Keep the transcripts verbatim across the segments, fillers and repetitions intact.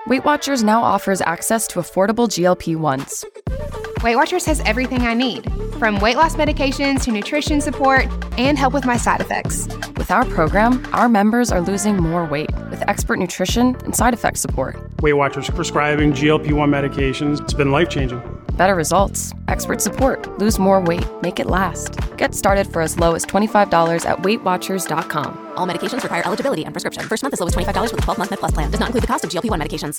Weight Watchers now offers access to affordable G L P ones. Weight Watchers has everything I need, from weight loss medications to nutrition support and help with my side effects. With our program, our members are losing more weight with expert nutrition and side effect support. Weight Watchers prescribing G L P one medications. It's been life-changing. Better results, expert support, lose more weight, make it last. Get started for as low as twenty-five dollars at weight watchers dot com. All medications require eligibility and prescription. First month as low as twenty-five dollars with a twelve-month Med Plus plan. Does not include the cost of G L P one medications.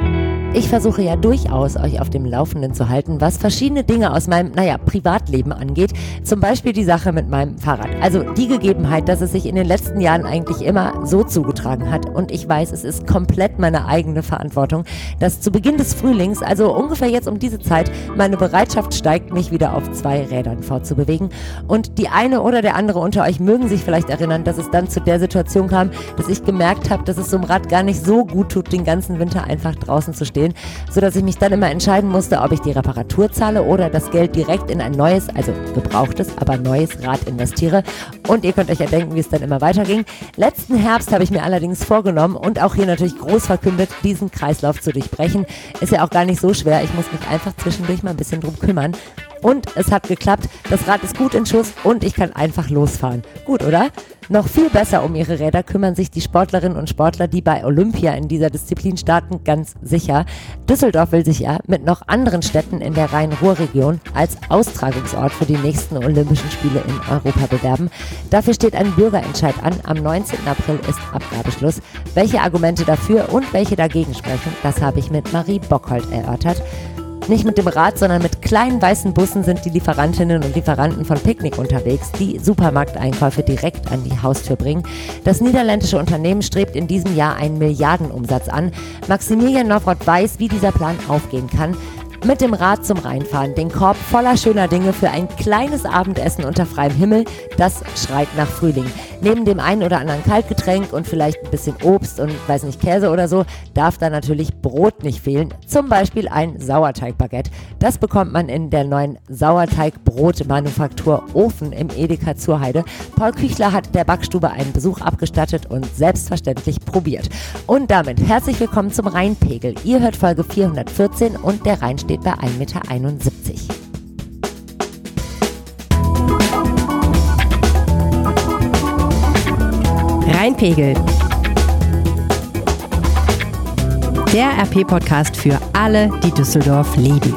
Ich versuche ja durchaus, euch auf dem Laufenden zu halten, was verschiedene Dinge aus meinem, naja, Privatleben angeht. Zum Beispiel die Sache mit meinem Fahrrad. Also die Gegebenheit, dass es sich in den letzten Jahren eigentlich immer so zugetragen hat. Und ich weiß, es ist komplett meine eigene Verantwortung, dass zu Beginn des Frühlings, also ungefähr jetzt um diese Zeit, meine Bereitschaft steigt, mich wieder auf zwei Rädern fortzubewegen. Und die eine oder der andere unter euch mögen sich vielleicht erinnern, dass es dann zu der Situation kam, dass ich gemerkt habe, dass es so einem Rad gar nicht so gut tut, den ganzen Winter einfach draußen zu stehen, sodass ich mich dann immer entscheiden musste, ob ich die Reparatur zahle oder das Geld direkt in ein neues, also gebrauchtes, aber neues Rad investiere. Und ihr könnt euch ja denken, wie es dann immer weiterging. Letzten Herbst habe ich mir allerdings vorgenommen und auch hier natürlich groß verkündet, diesen Kreislauf zu durchbrechen. Ist ja auch gar nicht so schwer. Ich muss mich einfach zwischendurch mal ein bisschen drum kümmern. Und es hat geklappt, das Rad ist gut in Schuss und ich kann einfach losfahren. Gut, oder? Noch viel besser um ihre Räder kümmern sich die Sportlerinnen und Sportler, die bei Olympia in dieser Disziplin starten, ganz sicher. Düsseldorf will sich ja mit noch anderen Städten in der Rhein-Ruhr-Region als Austragungsort für die nächsten Olympischen Spiele in Europa bewerben. Dafür steht ein Bürgerentscheid an. Am neunzehnten April ist Abgabeschluss. Welche Argumente dafür und welche dagegen sprechen, das habe ich mit Marie Bockholt erörtert. Nicht mit dem Rad, sondern mit kleinen weißen Bussen sind die Lieferantinnen und Lieferanten von Picknick unterwegs, die Supermarkteinkäufe direkt an die Haustür bringen. Das niederländische Unternehmen strebt in diesem Jahr einen Milliardenumsatz an. Maximilian Nowroth weiß, wie dieser Plan aufgehen kann. Mit dem Rad zum Rheinfahren, den Korb voller schöner Dinge für ein kleines Abendessen unter freiem Himmel, das schreit nach Frühling. Neben dem einen oder anderen Kaltgetränk und vielleicht ein bisschen Obst und, weiß nicht, Käse oder so, darf da natürlich Brot nicht fehlen. Zum Beispiel ein Sauerteigbaguette. Das bekommt man in der neuen Sauerteigbrotmanufaktur Ofen im Edeka zur Heide. Paul Küchler hat der Backstube einen Besuch abgestattet und selbstverständlich probiert. Und damit herzlich willkommen zum Rheinpegel. Ihr hört Folge vierhundertvierzehn und der Rhein steht bei ein Meter einundsiebzig. Rheinpegel. Der R P-Podcast für alle, die Düsseldorf lieben.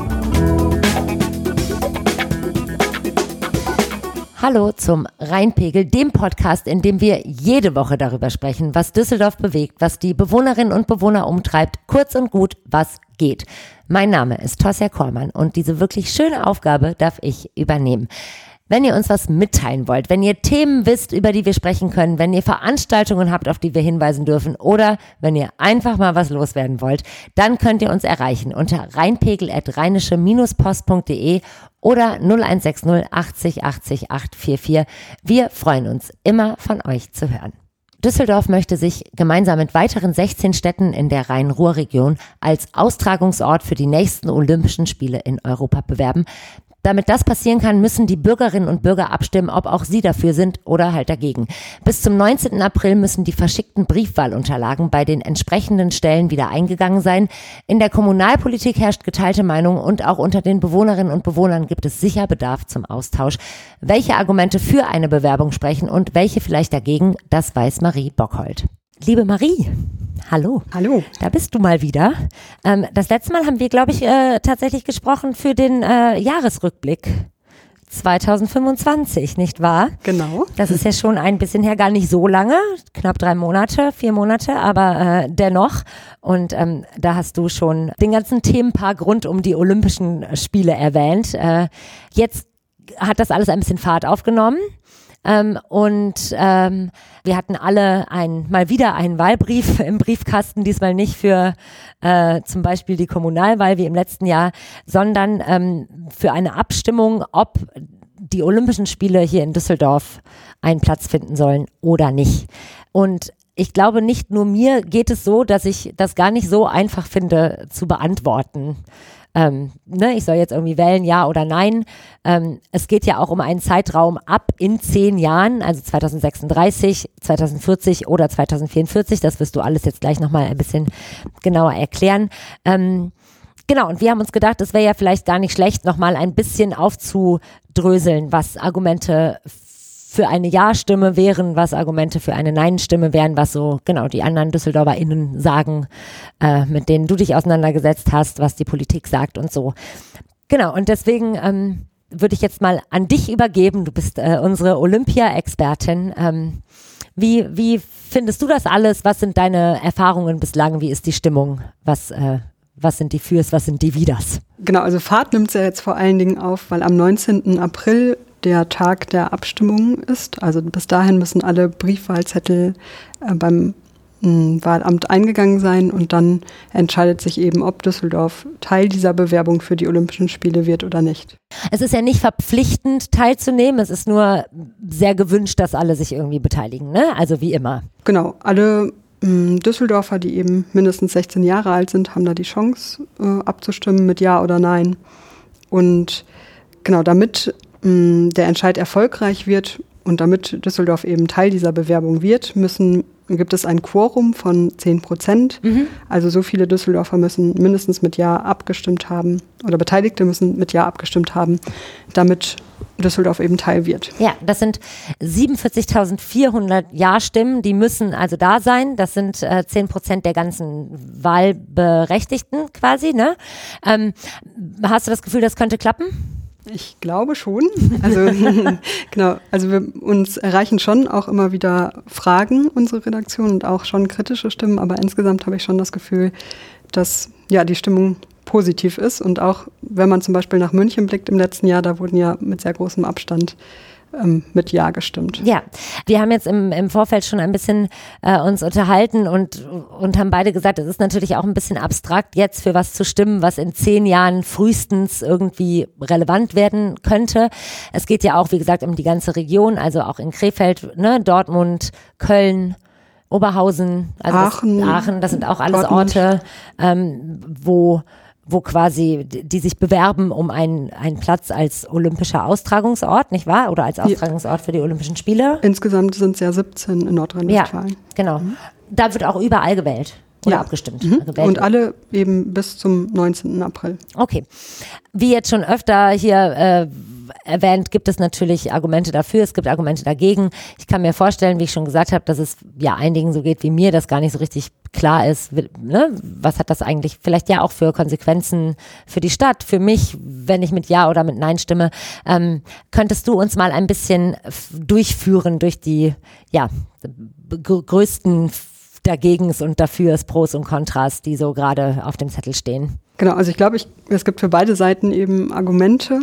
Hallo zum Rheinpegel, dem Podcast, in dem wir jede Woche darüber sprechen, was Düsseldorf bewegt, was die Bewohnerinnen und Bewohner umtreibt, kurz und gut, was geht. Mein Name ist Tosja Kormann und diese wirklich schöne Aufgabe darf ich übernehmen. Wenn ihr uns was mitteilen wollt, wenn ihr Themen wisst, über die wir sprechen können, wenn ihr Veranstaltungen habt, auf die wir hinweisen dürfen oder wenn ihr einfach mal was loswerden wollt, dann könnt ihr uns erreichen unter rheinpegel at rheinische post punkt de oder null eins sechs null achtzig achtzig achthundertvierundvierzig. Wir freuen uns, immer von euch zu hören. Düsseldorf möchte sich gemeinsam mit weiteren sechzehn Städten in der Rhein-Ruhr-Region als Austragungsort für die nächsten Olympischen Spiele in Europa bewerben. Damit das passieren kann, müssen die Bürgerinnen und Bürger abstimmen, ob auch sie dafür sind oder halt dagegen. Bis zum neunzehnten April müssen die verschickten Briefwahlunterlagen bei den entsprechenden Stellen wieder eingegangen sein. In der Kommunalpolitik herrscht geteilte Meinung und auch unter den Bewohnerinnen und Bewohnern gibt es sicher Bedarf zum Austausch. Welche Argumente für eine Bewerbung sprechen und welche vielleicht dagegen, das weiß Marie Bockholt. Liebe Marie, hallo. Hallo. Da bist du mal wieder. Ähm, das letzte Mal haben wir, glaube ich, äh, tatsächlich gesprochen für den äh, Jahresrückblick zwanzig fünfundzwanzig, nicht wahr? Genau. Das ist ja schon ein bisschen her, gar nicht so lange, knapp drei Monate, vier Monate, aber äh, dennoch. Und ähm, da hast du schon den ganzen Themenpark rund um die Olympischen Spiele erwähnt. Äh, jetzt hat das alles ein bisschen Fahrt aufgenommen. Ähm, und ähm, wir hatten alle ein, mal wieder einen Wahlbrief im Briefkasten, diesmal nicht für äh, zum Beispiel die Kommunalwahl wie im letzten Jahr, sondern ähm, für eine Abstimmung, ob die Olympischen Spiele hier in Düsseldorf einen Platz finden sollen oder nicht. Und ich glaube, nicht nur mir geht es so, dass ich das gar nicht so einfach finde zu beantworten. ähm, ne, ich soll jetzt irgendwie wählen, ja oder nein. Ähm, es geht ja auch um einen Zeitraum ab in zehn Jahren, also zweitausendsechsunddreißig, zweitausendvierzig oder zweitausendvierundvierzig. Das wirst du alles jetzt gleich nochmal ein bisschen genauer erklären. Ähm, Genau, und wir haben uns gedacht, es wäre ja vielleicht gar nicht schlecht, nochmal ein bisschen aufzudröseln, was Argumente für eine Ja-Stimme wären, was Argumente für eine Nein-Stimme wären, was so, genau, die anderen DüsseldorferInnen sagen, äh, mit denen du dich auseinandergesetzt hast, was die Politik sagt und so. Genau, und deswegen ähm, würde ich jetzt mal an dich übergeben. Du bist äh, unsere Olympia-Expertin. Ähm, wie, wie findest du das alles? Was sind deine Erfahrungen bislang? Wie ist die Stimmung? Was äh, Was sind die Fürs, was sind die Widers? Genau, also Fahrt nimmt es ja jetzt vor allen Dingen auf, weil am neunzehnten April der Tag der Abstimmung ist. Also bis dahin müssen alle Briefwahlzettel äh, beim mh, Wahlamt eingegangen sein und dann entscheidet sich eben, ob Düsseldorf Teil dieser Bewerbung für die Olympischen Spiele wird oder nicht. Es ist ja nicht verpflichtend teilzunehmen, es ist nur sehr gewünscht, dass alle sich irgendwie beteiligen, ne? Also wie immer. Genau, alle Düsseldorfer, die eben mindestens sechzehn Jahre alt sind, haben da die Chance äh, abzustimmen mit Ja oder Nein. Und genau, damit mh, der Entscheid erfolgreich wird und damit Düsseldorf eben Teil dieser Bewerbung wird, müssen, gibt es ein Quorum von zehn Prozent. Mhm. Also so viele Düsseldorfer müssen mindestens mit Ja abgestimmt haben oder Beteiligte müssen mit Ja abgestimmt haben, damit Düsseldorf eben Teil wird. Ja, das sind siebenundvierzigtausendvierhundert Ja-Stimmen, die müssen also da sein. Das sind äh, zehn Prozent der ganzen Wahlberechtigten quasi, ne? Ähm, hast du das Gefühl, das könnte klappen? Ich glaube schon. Also genau, also wir uns erreichen schon auch immer wieder Fragen, unsere Redaktion, und auch schon kritische Stimmen, aber insgesamt habe ich schon das Gefühl, dass ja die Stimmung positiv ist. Und auch wenn man zum Beispiel nach München blickt im letzten Jahr, da wurden ja mit sehr großem Abstand ähm, mit Ja gestimmt. Ja, wir haben jetzt im, im Vorfeld schon ein bisschen äh, uns unterhalten und, und haben beide gesagt, es ist natürlich auch ein bisschen abstrakt, jetzt für was zu stimmen, was in zehn Jahren frühestens irgendwie relevant werden könnte. Es geht ja auch, wie gesagt, um die ganze Region, also auch in Krefeld, ne, Dortmund, Köln, Oberhausen, also Aachen, das, Aachen, das sind auch alles Dortmund. Orte, ähm, wo wo quasi, die sich bewerben um einen, einen Platz als olympischer Austragungsort, nicht wahr? Oder als Austragungsort für die Olympischen Spiele. Insgesamt sind es ja siebzehn in Nordrhein-Westfalen. Ja, genau. Mhm. Da wird auch überall gewählt oder ja. abgestimmt. Mhm. Gewählt Und alle eben bis zum neunzehnten April. Okay. Wie jetzt schon öfter hier äh, erwähnt, gibt es natürlich Argumente dafür, es gibt Argumente dagegen. Ich kann mir vorstellen, wie ich schon gesagt habe, dass es ja einigen so geht wie mir, dass gar nicht so richtig klar ist, ne? Was hat das eigentlich vielleicht ja auch für Konsequenzen für die Stadt, für mich, wenn ich mit Ja oder mit Nein stimme. Ähm, könntest du uns mal ein bisschen f- durchführen durch die ja, g- größten Dagegens und Dafürs, Pros und Kontras, die so gerade auf dem Zettel stehen? Genau, also ich glaube, ich, es gibt für beide Seiten eben Argumente.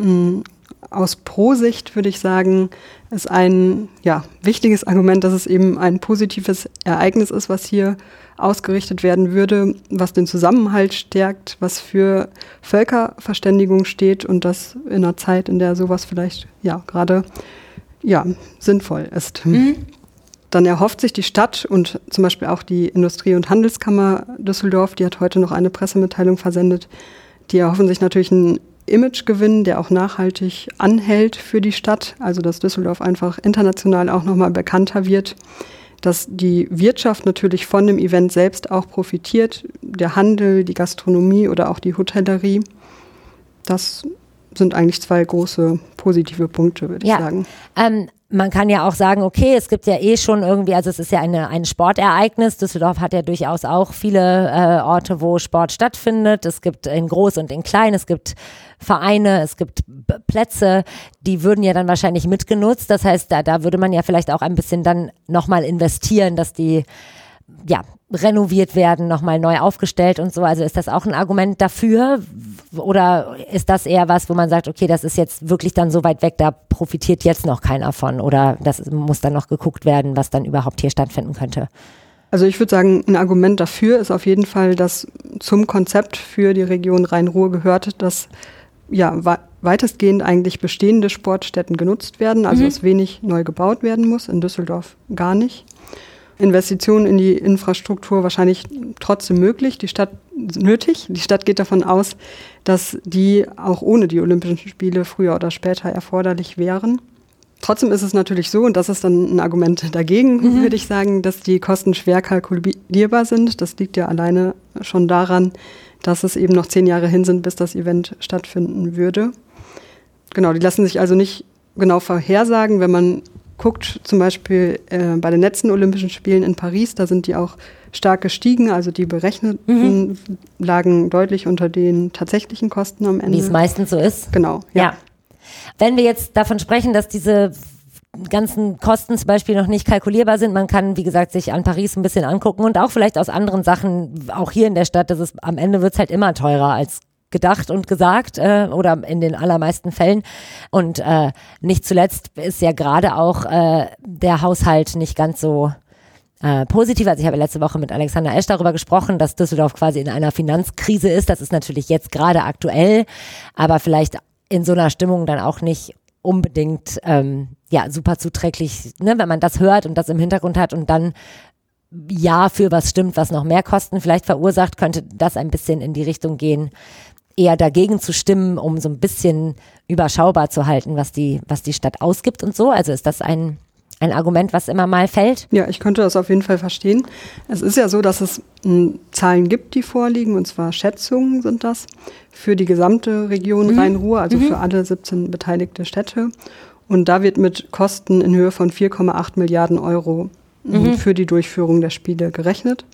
Aus Pro-Sicht würde ich sagen, ist ein ja, wichtiges Argument, dass es eben ein positives Ereignis ist, was hier ausgerichtet werden würde, was den Zusammenhalt stärkt, was für Völkerverständigung steht und das in einer Zeit, in der sowas vielleicht ja gerade ja, sinnvoll ist. Mhm. Dann erhofft sich die Stadt und zum Beispiel auch die Industrie- und Handelskammer Düsseldorf, die hat heute noch eine Pressemitteilung versendet, die erhoffen sich natürlich einen Imagegewinn, der auch nachhaltig anhält für die Stadt, also dass Düsseldorf einfach international auch nochmal bekannter wird, dass die Wirtschaft natürlich von dem Event selbst auch profitiert, der Handel, die Gastronomie oder auch die Hotellerie. Das sind eigentlich zwei große positive Punkte, würde ja. ich sagen. Ähm, man kann ja auch sagen, okay, es gibt ja eh schon irgendwie, also es ist ja eine, ein Sportereignis. Düsseldorf hat ja durchaus auch viele äh, Orte, wo Sport stattfindet. Es gibt in groß und in klein, es gibt Vereine, es gibt B- Plätze, die würden ja dann wahrscheinlich mitgenutzt. Das heißt, da, da würde man ja vielleicht auch ein bisschen dann nochmal investieren, dass die ja, renoviert werden, nochmal neu aufgestellt und so. Also ist das auch ein Argument dafür? Oder ist das eher was, wo man sagt, okay, das ist jetzt wirklich dann so weit weg, da profitiert jetzt noch keiner von? Oder das muss dann noch geguckt werden, was dann überhaupt hier stattfinden könnte? Also ich würde sagen, ein Argument dafür ist auf jeden Fall, dass zum Konzept für die Region Rhein-Ruhr gehört, dass ja weitestgehend eigentlich bestehende Sportstätten genutzt werden, also mhm. dass wenig neu gebaut werden muss, in Düsseldorf gar nicht. Investitionen in die Infrastruktur wahrscheinlich trotzdem möglich, die Stadt nötig. Die Stadt geht davon aus, dass die auch ohne die Olympischen Spiele früher oder später erforderlich wären. Trotzdem ist es natürlich so, und das ist dann ein Argument dagegen, mhm. würde ich sagen, dass die Kosten schwer kalkulierbar sind. Das liegt ja alleine schon daran, dass es eben noch zehn Jahre hin sind, bis das Event stattfinden würde. Genau, die lassen sich also nicht genau vorhersagen. Wenn man guckt, zum Beispiel äh, bei den letzten Olympischen Spielen in Paris, da sind die auch stark gestiegen. Also die berechneten mhm. lagen deutlich unter den tatsächlichen Kosten am Ende. Wie es meistens so ist. Genau, ja. ja. Wenn wir jetzt davon sprechen, dass diese ganzen Kosten zum Beispiel noch nicht kalkulierbar sind, man kann, wie gesagt, sich an Paris ein bisschen angucken und auch vielleicht aus anderen Sachen, auch hier in der Stadt, dass es am Ende wird es halt immer teurer als gedacht und gesagt äh, oder in den allermeisten Fällen. Und äh, nicht zuletzt ist ja gerade auch äh, der Haushalt nicht ganz so äh, positiv. Also ich habe letzte Woche mit Alexander Esch darüber gesprochen, dass Düsseldorf quasi in einer Finanzkrise ist. Das ist natürlich jetzt gerade aktuell, aber vielleicht in so einer Stimmung dann auch nicht unbedingt ähm, ja super zuträglich, ne, wenn man das hört und das im Hintergrund hat und dann ja für was stimmt, was noch mehr Kosten vielleicht verursacht, könnte das ein bisschen in die Richtung gehen, eher dagegen zu stimmen, um so ein bisschen überschaubar zu halten, was die, was die Stadt ausgibt und so. Also ist das ein, ein Argument, was immer mal fällt? Ja, ich könnte das auf jeden Fall verstehen. Es ist ja so, dass es m, Zahlen gibt, die vorliegen, und zwar Schätzungen sind das, für die gesamte Region mhm. Rhein-Ruhr, also mhm. für alle siebzehn beteiligte Städte. Und da wird mit Kosten in Höhe von vier Komma acht Milliarden Euro mhm. für die Durchführung der Spiele gerechnet.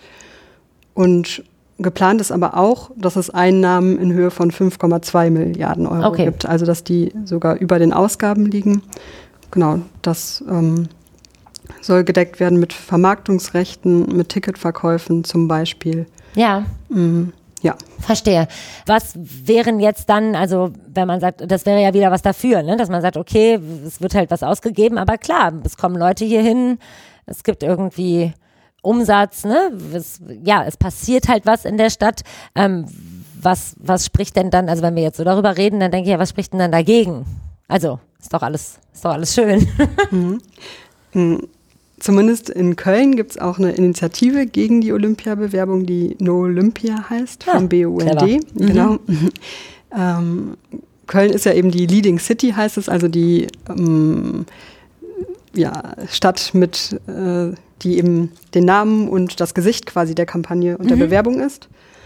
Und geplant ist aber auch, dass es Einnahmen in Höhe von fünf Komma zwei Milliarden Euro okay. gibt. Also dass die sogar über den Ausgaben liegen. Genau, das ähm, soll gedeckt werden mit Vermarktungsrechten, mit Ticketverkäufen zum Beispiel. Ja. Mhm. Ja. Verstehe. Was wären jetzt dann, also wenn man sagt, das wäre ja wieder was dafür, ne? Dass man sagt, okay, es wird halt was ausgegeben, aber klar, es kommen Leute hier hin, es gibt irgendwie Umsatz, ne? Es, ja, es passiert halt was in der Stadt. Ähm, was, was spricht denn dann, also wenn wir jetzt so darüber reden, dann denke ich ja, was spricht denn dann dagegen? Also, ist doch alles, ist doch alles schön. Mhm. Mhm. Zumindest in Köln gibt es auch eine Initiative gegen die Olympiabewerbung, die No Olympia heißt, vom ja, B U N D. Mhm. Genau. ähm, Köln ist ja eben die Leading City, heißt es, also die ähm, ja, Stadt mit, äh, die eben den Namen und das Gesicht quasi der Kampagne und mhm. der Bewerbung ist.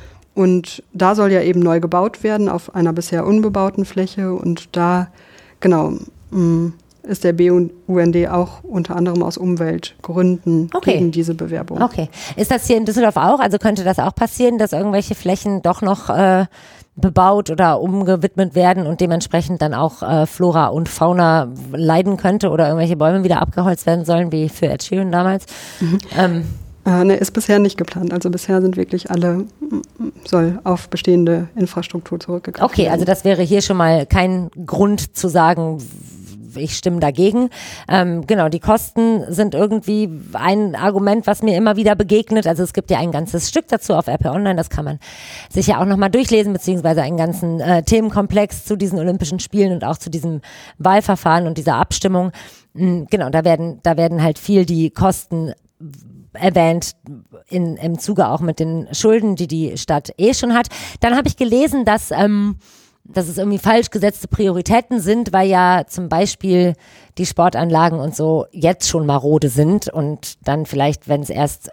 Und da soll ja eben neu gebaut werden auf einer bisher unbebauten Fläche, und da, genau, mh, ist der B U N D auch unter anderem aus Umweltgründen okay. gegen diese Bewerbung. Okay. Ist das hier in Düsseldorf auch? Also könnte das auch passieren, dass irgendwelche Flächen doch noch äh, bebaut oder umgewidmet werden und dementsprechend dann auch äh, Flora und Fauna leiden könnte oder irgendwelche Bäume wieder abgeholzt werden sollen, wie für Ed Sheeran damals? Mhm. Ähm. Äh, ne, ist bisher nicht geplant. Also bisher sind wirklich alle, soll auf bestehende Infrastruktur zurückgegriffen Okay, werden. Also das wäre hier schon mal kein Grund zu sagen, ich stimme dagegen. Ähm, genau, die Kosten sind irgendwie ein Argument, was mir immer wieder begegnet. Also es gibt ja ein ganzes Stück dazu auf R P Online, das kann man sich ja auch nochmal durchlesen, beziehungsweise einen ganzen äh, Themenkomplex zu diesen Olympischen Spielen und auch zu diesem Wahlverfahren und dieser Abstimmung. Mhm, genau, da werden, da werden halt viel die Kosten erwähnt, in, im Zuge auch mit den Schulden, die die Stadt eh schon hat. Dann habe ich gelesen, dass ähm, dass es irgendwie falsch gesetzte Prioritäten sind, weil ja zum Beispiel die Sportanlagen und so jetzt schon marode sind und dann vielleicht, wenn es erst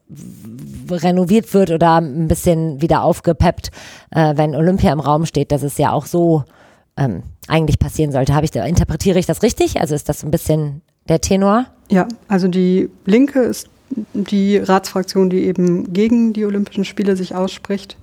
renoviert wird oder ein bisschen wieder aufgepeppt, äh, wenn Olympia im Raum steht, dass es ja auch so ähm, eigentlich passieren sollte. Habe ich da, interpretiere ich das richtig? Also ist das so ein bisschen der Tenor? Ja, also die Linke ist die Ratsfraktion, die eben gegen die Olympischen Spiele sich ausspricht.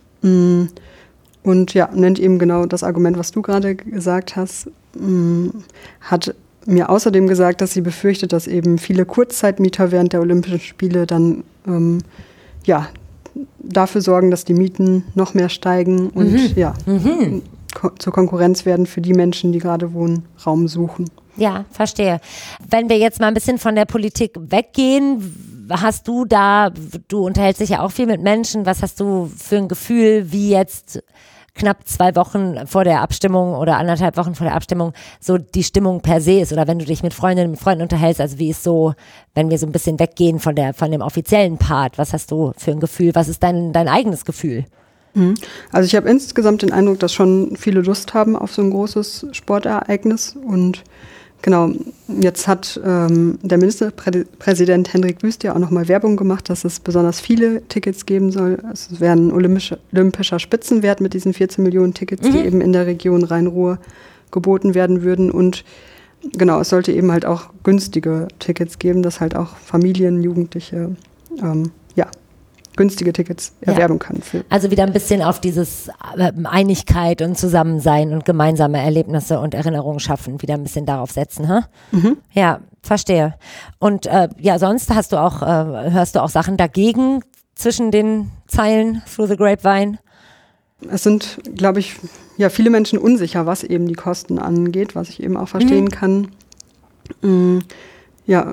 Mm. Und ja, nennt eben genau das Argument, was du gerade gesagt hast, mh, hat mir außerdem gesagt, dass sie befürchtet, dass eben viele Kurzzeitmieter während der Olympischen Spiele dann ähm, ja, dafür sorgen, dass die Mieten noch mehr steigen und mhm. ja, mhm. ko- zur Konkurrenz werden für die Menschen, die gerade Wohnraum suchen. Ja, verstehe. Wenn wir jetzt mal ein bisschen von der Politik weggehen, hast du da, du unterhältst dich ja auch viel mit Menschen, was hast du für ein Gefühl, wie jetzt knapp zwei Wochen vor der Abstimmung oder anderthalb Wochen vor der Abstimmung so die Stimmung per se ist oder wenn du dich mit Freundinnen und Freunden unterhältst, also wie ist so, wenn wir so ein bisschen weggehen von der von dem offiziellen Part, was hast du für ein Gefühl, was ist dein, dein eigenes Gefühl? Also ich habe insgesamt den Eindruck, dass schon viele Lust haben auf so ein großes Sportereignis und genau, jetzt hat ähm, der Ministerpräsident Hendrik Wüst ja auch nochmal Werbung gemacht, dass es besonders viele Tickets geben soll. Es wäre ein olympischer, olympischer Spitzenwert mit diesen vierzehn Millionen Tickets, mhm. die eben in der Region Rhein-Ruhr geboten werden würden. Und genau, es sollte eben halt auch günstige Tickets geben, dass halt auch Familien, Jugendliche, ähm, ja, günstige Tickets erwerben ja. kann. Für also wieder ein bisschen auf dieses äh, Einigkeit und Zusammensein und gemeinsame Erlebnisse und Erinnerungen schaffen, wieder ein bisschen darauf setzen, ha? Mhm. Ja, verstehe. Und äh, ja, sonst hast du auch, äh, hörst du auch Sachen dagegen zwischen den Zeilen through the grapevine? Es sind, glaube ich, ja, viele Menschen unsicher, was eben die Kosten angeht, was ich eben auch verstehen mhm. kann. Mhm. Ja,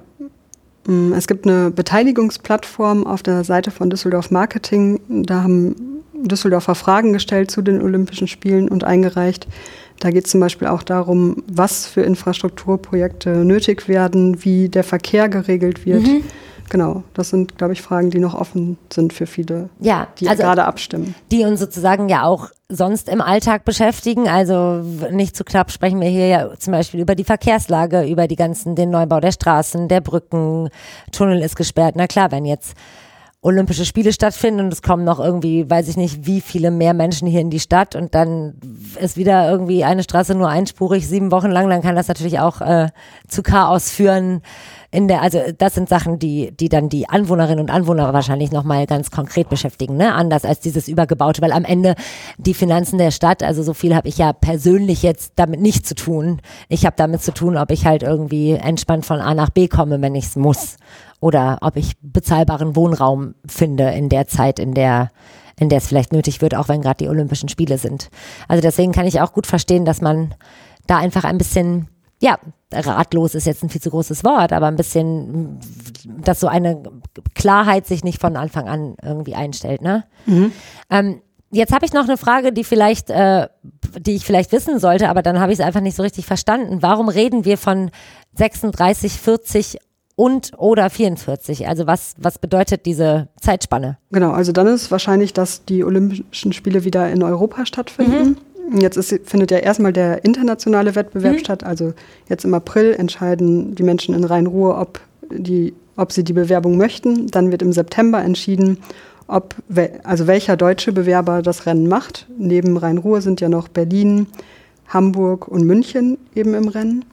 es gibt eine Beteiligungsplattform auf der Seite von Düsseldorf Marketing. Da haben Düsseldorfer Fragen gestellt zu den Olympischen Spielen und eingereicht. Da geht es zum Beispiel auch darum, was für Infrastrukturprojekte nötig werden, wie der Verkehr geregelt wird. Mhm. Genau, das sind, glaube ich, Fragen, die noch offen sind für viele, ja, die also gerade abstimmen. Die uns sozusagen ja auch sonst im Alltag beschäftigen. Also nicht zu knapp sprechen wir hier ja zum Beispiel über die Verkehrslage, über die ganzen, den Neubau der Straßen, der Brücken, Tunnel ist gesperrt. Na klar, wenn jetzt Olympische Spiele stattfinden und es kommen noch irgendwie, weiß ich nicht, wie viele mehr Menschen hier in die Stadt und dann ist wieder irgendwie eine Straße nur einspurig sieben Wochen lang, dann kann das natürlich auch äh, zu Chaos führen. In der, also das sind Sachen, die die dann die Anwohnerinnen und Anwohner wahrscheinlich nochmal ganz konkret beschäftigen, ne? Anders als dieses Übergebaute, weil am Ende die Finanzen der Stadt, also so viel habe ich ja persönlich jetzt damit nicht zu tun. Ich habe damit zu tun, ob ich halt irgendwie entspannt von A nach B komme, wenn ich es muss. Oder ob ich bezahlbaren Wohnraum finde in der Zeit, in der in der es vielleicht nötig wird, auch wenn gerade die Olympischen Spiele sind. Also deswegen kann ich auch gut verstehen, dass man da einfach ein bisschen, ja, ratlos ist jetzt ein viel zu großes Wort, aber ein bisschen, dass so eine Klarheit sich nicht von Anfang an irgendwie einstellt, ne? Mhm. Ähm, jetzt habe ich noch eine Frage, die vielleicht, äh, die ich vielleicht wissen sollte, aber dann habe ich es einfach nicht so richtig verstanden. Warum reden wir von sechsunddreißig, vierzig und oder vierundvierzig? Also was, was bedeutet diese Zeitspanne? Genau, also dann ist wahrscheinlich, dass die Olympischen Spiele wieder in Europa stattfinden. Mhm. Jetzt ist, findet ja erstmal der internationale Wettbewerb mhm. statt. Also jetzt im April entscheiden die Menschen in Rhein-Ruhr, ob, die, ob sie die Bewerbung möchten. Dann wird im September entschieden, ob also welcher deutsche Bewerber das Rennen macht. Neben Rhein-Ruhr sind ja noch Berlin, Hamburg und München eben im Rennen.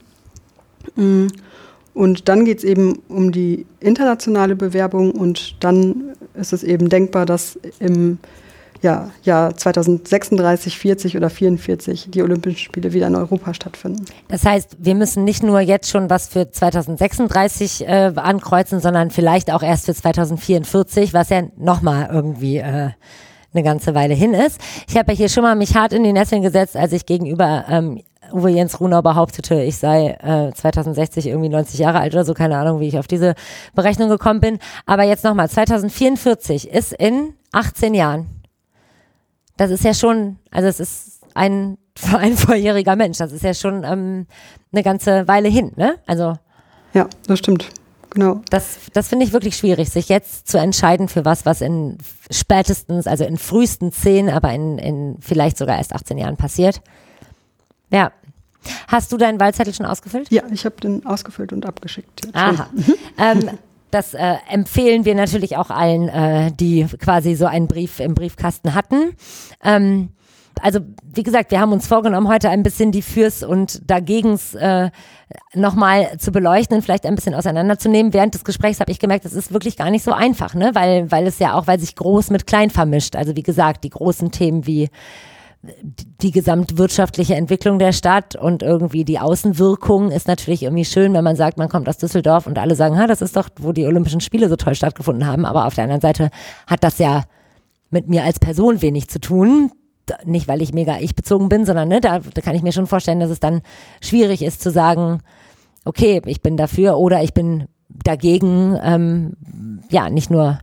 Und dann geht es eben um die internationale Bewerbung und dann ist es eben denkbar, dass im ja, Jahr zweitausendsechsunddreißig, vierzig oder vierundvierzig die Olympischen Spiele wieder in Europa stattfinden. Das heißt, wir müssen nicht nur jetzt schon was für zweitausendsechsunddreißig äh, ankreuzen, sondern vielleicht auch erst für zweitausendvierundvierzig, was ja nochmal irgendwie äh, eine ganze Weile hin ist. Ich habe ja hier schon mal mich hart in die Nesseln gesetzt, als ich gegenüber ähm, Uwe Jens Runau behauptete, ich sei äh, zweitausendsechzig irgendwie neunzig Jahre alt oder so, keine Ahnung, wie ich auf diese Berechnung gekommen bin. Aber jetzt nochmal, zweitausendvierundvierzig ist in achtzehn Jahren. Das ist ja schon, also es ist ein, ein vorjähriger Mensch, das ist ja schon ähm, eine ganze Weile hin, ne? Also ja, das stimmt, genau. Das, das finde ich wirklich schwierig, sich jetzt zu entscheiden für was, was in spätestens, also in frühesten zehn, aber in, in vielleicht sogar erst achtzehn Jahren passiert. Ja. Hast du deinen Wahlzettel schon ausgefüllt? Ja, ich habe den ausgefüllt und abgeschickt. Jetzt Aha. ähm, das äh, empfehlen wir natürlich auch allen, äh, die quasi so einen Brief im Briefkasten hatten. Ähm, also wie gesagt, wir haben uns vorgenommen, heute ein bisschen die Fürs und Dagegens äh, nochmal zu beleuchten und vielleicht ein bisschen auseinanderzunehmen. Während des Gesprächs habe ich gemerkt, das ist wirklich gar nicht so einfach, ne? Weil, weil es ja auch, weil sich groß mit klein vermischt. Also wie gesagt, die großen Themen wie die gesamtwirtschaftliche Entwicklung der Stadt und irgendwie die Außenwirkung ist natürlich irgendwie schön, wenn man sagt, man kommt aus Düsseldorf und alle sagen, ha, das ist doch, wo die Olympischen Spiele so toll stattgefunden haben. Aber auf der anderen Seite hat das ja mit mir als Person wenig zu tun. Nicht, weil ich mega ich-bezogen bin, sondern ne, da, da kann ich mir schon vorstellen, dass es dann schwierig ist zu sagen, okay, ich bin dafür oder ich bin dagegen, ähm, ja, nicht nur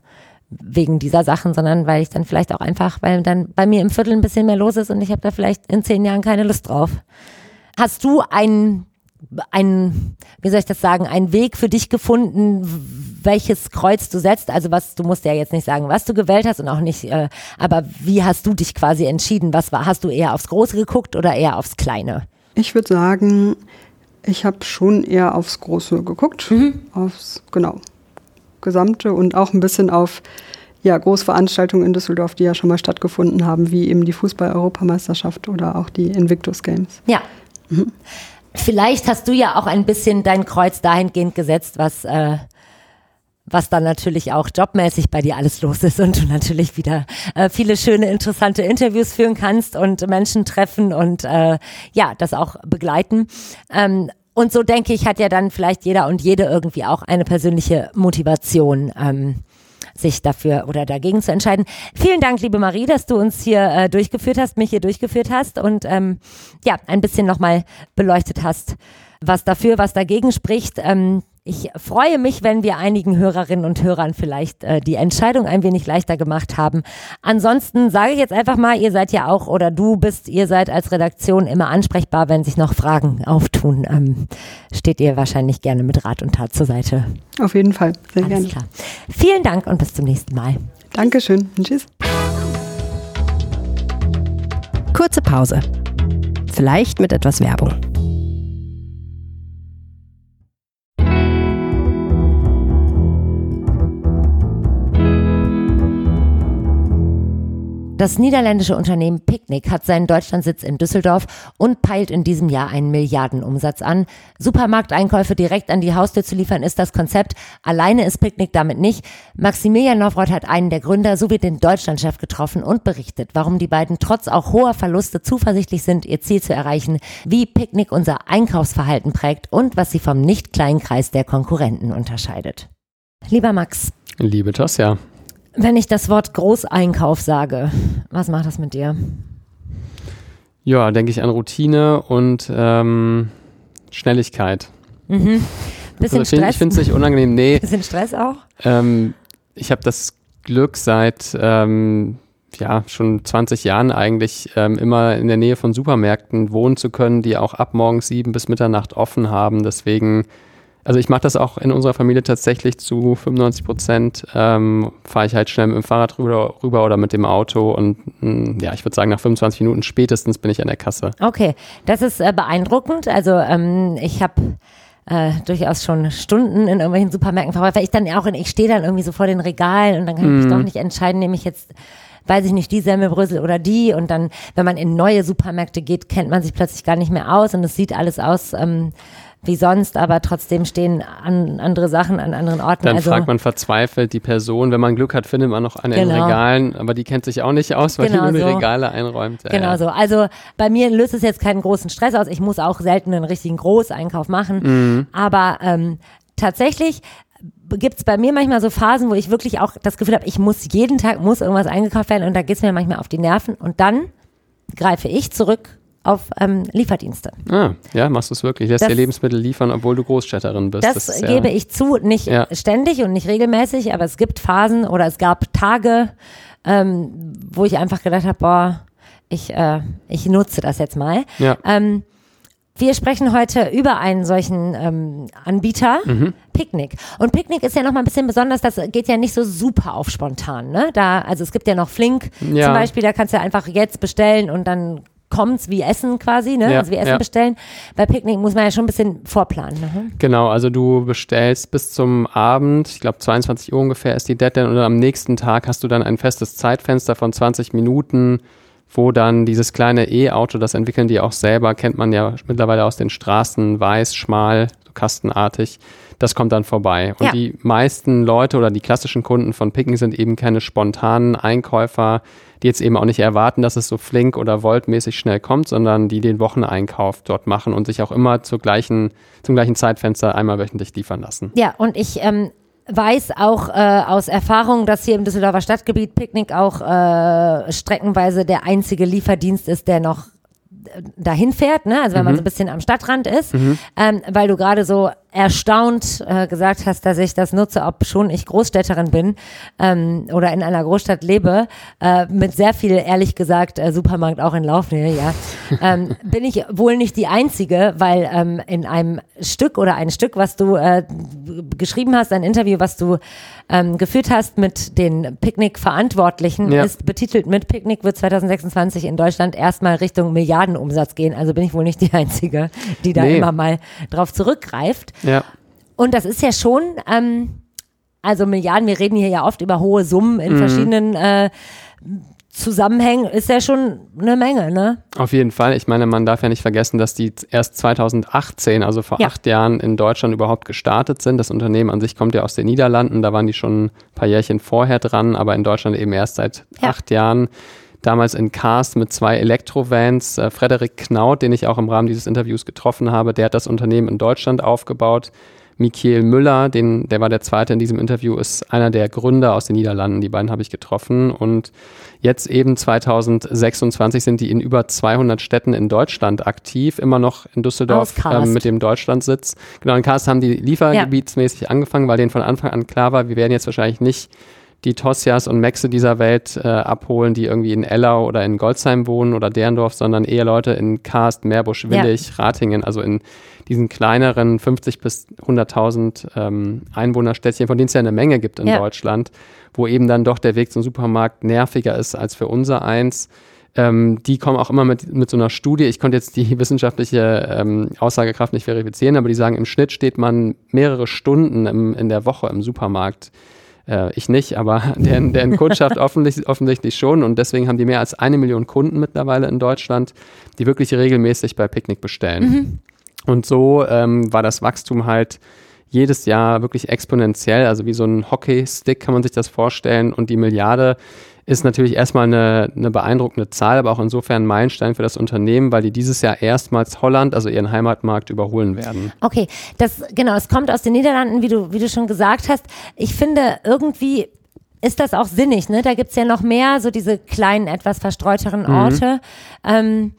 wegen dieser Sachen, sondern weil ich dann vielleicht auch einfach, weil dann bei mir im Viertel ein bisschen mehr los ist und ich habe da vielleicht in zehn Jahren keine Lust drauf. Hast du einen, einen, wie soll ich das sagen, einen Weg für dich gefunden, welches Kreuz du setzt? Also was, du musst ja jetzt nicht sagen, was du gewählt hast und auch nicht, äh, aber wie hast du dich quasi entschieden? Was war, hast du eher aufs Große geguckt oder eher aufs Kleine? Ich würde sagen, ich habe schon eher aufs Große geguckt, mhm. aufs, genau, Gesamte und auch ein bisschen auf ja, Großveranstaltungen in Düsseldorf, die ja schon mal stattgefunden haben, wie eben die Fußball-Europameisterschaft oder auch die Invictus Games. Ja. Mhm. Vielleicht hast du ja auch ein bisschen dein Kreuz dahingehend gesetzt, was, äh, was dann natürlich auch jobmäßig bei dir alles los ist und du natürlich wieder äh, viele schöne, interessante Interviews führen kannst und Menschen treffen und äh, ja, das auch begleiten. Ähm, und so denke ich, hat ja dann vielleicht jeder und jede irgendwie auch eine persönliche Motivation, ähm, sich dafür oder dagegen zu entscheiden. Vielen Dank, liebe Marie, dass du uns hier äh, durchgeführt hast, mich hier durchgeführt hast und ähm, ja, ein bisschen nochmal beleuchtet hast, was dafür, was dagegen spricht. Ähm, ich freue mich, wenn wir einigen Hörerinnen und Hörern vielleicht äh, die Entscheidung ein wenig leichter gemacht haben. Ansonsten sage ich jetzt einfach mal, ihr seid ja auch, oder du bist, ihr seid als Redaktion immer ansprechbar, wenn sich noch Fragen auftun. Ähm, steht ihr wahrscheinlich gerne mit Rat und Tat zur Seite. Auf jeden Fall, sehr Alles gerne. Klar. Vielen Dank und bis zum nächsten Mal. Dankeschön. Tschüss. Kurze Pause. Vielleicht mit etwas Werbung. Das niederländische Unternehmen Picnic hat seinen Deutschlandsitz in Düsseldorf und peilt in diesem Jahr einen Milliardenumsatz an. Supermarkteinkäufe direkt an die Haustür zu liefern ist das Konzept. Alleine ist Picnic damit nicht. Maximilian Nowroth hat einen der Gründer sowie den Deutschlandchef getroffen und berichtet, warum die beiden trotz auch hoher Verluste zuversichtlich sind, ihr Ziel zu erreichen, wie Picnic unser Einkaufsverhalten prägt und was sie vom nicht kleinen Kreis der Konkurrenten unterscheidet. Lieber Max. Liebe Tosja. Wenn ich das Wort Großeinkauf sage, was macht das mit dir? Ja, denke ich an Routine und ähm, Schnelligkeit. Mhm. Bisschen also, find, Stress? Ich finde es nicht unangenehm. Nee. Bisschen Stress auch? Ähm, ich habe das Glück seit ähm, ja, schon zwanzig Jahren eigentlich ähm, immer in der Nähe von Supermärkten wohnen zu können, die auch ab morgens sieben bis Mitternacht offen haben. Deswegen Also ich mache das auch in unserer Familie tatsächlich zu fünfundneunzig Prozent, ähm, fahre ich halt schnell mit dem Fahrrad rüber, rüber oder mit dem Auto und mh, ja, ich würde sagen, nach fünfundzwanzig Minuten spätestens bin ich an der Kasse. Okay, das ist äh, beeindruckend. Also ähm, ich habe äh, durchaus schon Stunden in irgendwelchen Supermärkten verbracht, weil ich dann auch, in, ich stehe dann irgendwie so vor den Regalen und dann kann ich mich Mhm. doch nicht entscheiden, nehme ich jetzt, weiß ich nicht, die Semmelbrösel oder die und dann, wenn man in neue Supermärkte geht, kennt man sich plötzlich gar nicht mehr aus und es sieht alles aus, ähm, wie sonst, aber trotzdem stehen an, andere Sachen an anderen Orten. Dann also, fragt man verzweifelt die Person, wenn man Glück hat, findet man noch eine in den Genau. Regalen, aber die kennt sich auch nicht aus, weil Genau die nur die so. Regale einräumt. Ja, Genau ja. so. Also bei mir löst es jetzt keinen großen Stress aus. Ich muss auch selten einen richtigen Großeinkauf machen. Mhm. Aber ähm, tatsächlich gibt es bei mir manchmal so Phasen, wo ich wirklich auch das Gefühl habe, ich muss jeden Tag, muss irgendwas eingekauft werden und da geht es mir manchmal auf die Nerven. Und dann greife ich zurück auf ähm, Lieferdienste. Ah, ja, machst du es wirklich. Lässt Das- dir Lebensmittel liefern, obwohl du Großstädterin bist. Das, ist ja- gebe ich zu, nicht Ja. ständig und nicht regelmäßig, aber es gibt Phasen oder es gab Tage, ähm, wo ich einfach gedacht habe, boah, ich, äh, ich nutze das jetzt mal. Ja. Ähm, wir sprechen heute über einen solchen ähm, Anbieter, Mhm. Picnic. Und Picnic ist ja noch mal ein bisschen besonders, das geht ja nicht so super auf spontan. Ne? Da, also es gibt ja noch Flink Ja. zum Beispiel, da kannst du einfach jetzt bestellen und dann kommt's wie Essen quasi, ne? Ja, also wie Essen ja. bestellen. Bei Picnic muss man ja schon ein bisschen vorplanen. Ne? Genau, also du bestellst bis zum Abend, ich glaube zweiundzwanzig Uhr ungefähr ist die Deadline und am nächsten Tag hast du dann ein festes Zeitfenster von zwanzig Minuten, wo dann dieses kleine E-Auto, das entwickeln die auch selber, kennt man ja mittlerweile aus den Straßen, weiß, schmal, so kastenartig, das kommt dann vorbei. Und Ja. die meisten Leute oder die klassischen Kunden von Picken sind eben keine spontanen Einkäufer, die jetzt eben auch nicht erwarten, dass es so flink oder voltmäßig schnell kommt, sondern die den Wocheneinkauf dort machen und sich auch immer zur gleichen, zum gleichen Zeitfenster einmal wöchentlich liefern lassen. Ja, und ich ähm, weiß auch äh, aus Erfahrung, dass hier im Düsseldorfer Stadtgebiet Picnic auch äh, streckenweise der einzige Lieferdienst ist, der noch äh, dahin fährt, ne? Also wenn man Mhm. so ein bisschen am Stadtrand ist, ähm, weil du gerade so erstaunt äh, gesagt hast, dass ich das nutze, ob schon ich Großstädterin bin ähm, oder in einer Großstadt lebe, äh, mit sehr viel, ehrlich gesagt, äh, Supermarkt auch in Laufnähe, ja, ähm, bin ich wohl nicht die Einzige, weil ähm, in einem Stück oder ein Stück, was du äh, geschrieben hast, ein Interview, was du ähm, geführt hast mit den Picknick-Verantwortlichen, ja. ist betitelt mit Picknick wird zwanzig sechsundzwanzig in Deutschland erstmal Richtung Milliardenumsatz gehen, also bin ich wohl nicht die Einzige, die da nee. immer mal drauf zurückgreift. Ja. Und das ist ja schon, ähm, also Milliarden, wir reden hier ja oft über hohe Summen in mhm. verschiedenen äh, Zusammenhängen, ist ja schon eine Menge, ne? Auf jeden Fall. Ich meine, man darf ja nicht vergessen, dass die erst zwanzig achtzehn, also vor ja. acht Jahren in Deutschland überhaupt gestartet sind. Das Unternehmen an sich kommt ja aus den Niederlanden, da waren die schon ein paar Jährchen vorher dran, aber in Deutschland eben erst seit ja. acht Jahren. Damals in Cast mit zwei Elektrovans. Äh, Frederik Knaut, den ich auch im Rahmen dieses Interviews getroffen habe, der hat das Unternehmen in Deutschland aufgebaut. Michael Müller, den, der war der Zweite in diesem Interview, ist einer der Gründer aus den Niederlanden. Die beiden habe ich getroffen. Und jetzt eben zwanzig sechsundzwanzig sind die in über zweihundert Städten in Deutschland aktiv, immer noch in Düsseldorf ähm, mit dem Deutschlandsitz. Genau, in Cast haben die liefergebietsmäßig ja. angefangen, weil denen von Anfang an klar war, wir werden jetzt wahrscheinlich nicht die Tossias und Maxe dieser Welt äh, abholen, die irgendwie in Ellau oder in Goldsheim wohnen oder Derndorf, sondern eher Leute in Cast, Meerbusch-Willig, ja. Ratingen, also in diesen kleineren fünfzig bis hunderttausend ähm, Einwohnerstädtchen, von denen es ja eine Menge gibt in ja. Deutschland, wo eben dann doch der Weg zum Supermarkt nerviger ist als für unser eins. Ähm, die kommen auch immer mit, mit so einer Studie, ich konnte jetzt die wissenschaftliche ähm, Aussagekraft nicht verifizieren, aber die sagen, im Schnitt steht man mehrere Stunden im, in der Woche im Supermarkt. Äh, ich nicht, aber der, der in Kundschaft offensichtlich, offensichtlich schon, und deswegen haben die mehr als eine Million Kunden mittlerweile in Deutschland, die wirklich regelmäßig bei Picknick bestellen. Mhm. Und so ähm, war das Wachstum halt jedes Jahr wirklich exponentiell, also wie so ein Hockeystick kann man sich das vorstellen, und die Milliarde ist natürlich erstmal eine, eine beeindruckende Zahl, aber auch insofern ein Meilenstein für das Unternehmen, weil die dieses Jahr erstmals Holland, also ihren Heimatmarkt, überholen werden. Okay, das genau, es kommt aus den Niederlanden, wie du, wie du schon gesagt hast. Ich finde, irgendwie ist das auch sinnig, ne? Da gibt's ja noch mehr, so diese kleinen, etwas verstreuteren Orte. Mhm. Ähm,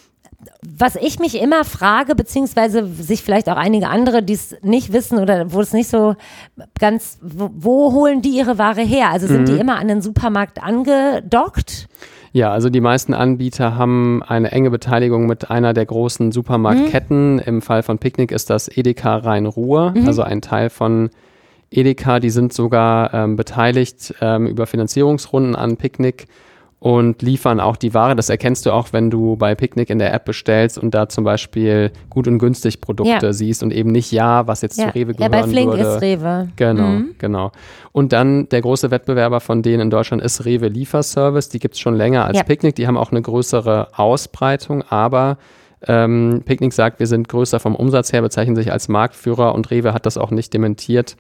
Was ich mich immer frage, beziehungsweise sich vielleicht auch einige andere, die es nicht wissen oder wo es nicht so ganz, wo, wo holen die ihre Ware her? Also sind mhm. die immer an den Supermarkt angedockt? Ja, also die meisten Anbieter haben eine enge Beteiligung mit einer der großen Supermarktketten. Mhm. Im Fall von Picknick ist das Edeka Rhein-Ruhr, mhm. also ein Teil von Edeka. Die sind sogar ähm, beteiligt ähm, über Finanzierungsrunden an Picknick und liefern auch die Ware. Das erkennst du auch, wenn du bei Picknick in der App bestellst und da zum Beispiel gut und günstig Produkte ja. siehst und eben nicht ja, was jetzt ja. zu Rewe gehören würde. Ja, bei Flink würde. Ist Rewe. Genau, mhm. genau. Und dann der große Wettbewerber von denen in Deutschland ist Rewe Lieferservice. Die gibt es schon länger als ja. Picknick. Die haben auch eine größere Ausbreitung, aber ähm, Picknick sagt, wir sind größer vom Umsatz her, bezeichnen sich als Marktführer, und Rewe hat das auch nicht dementiert.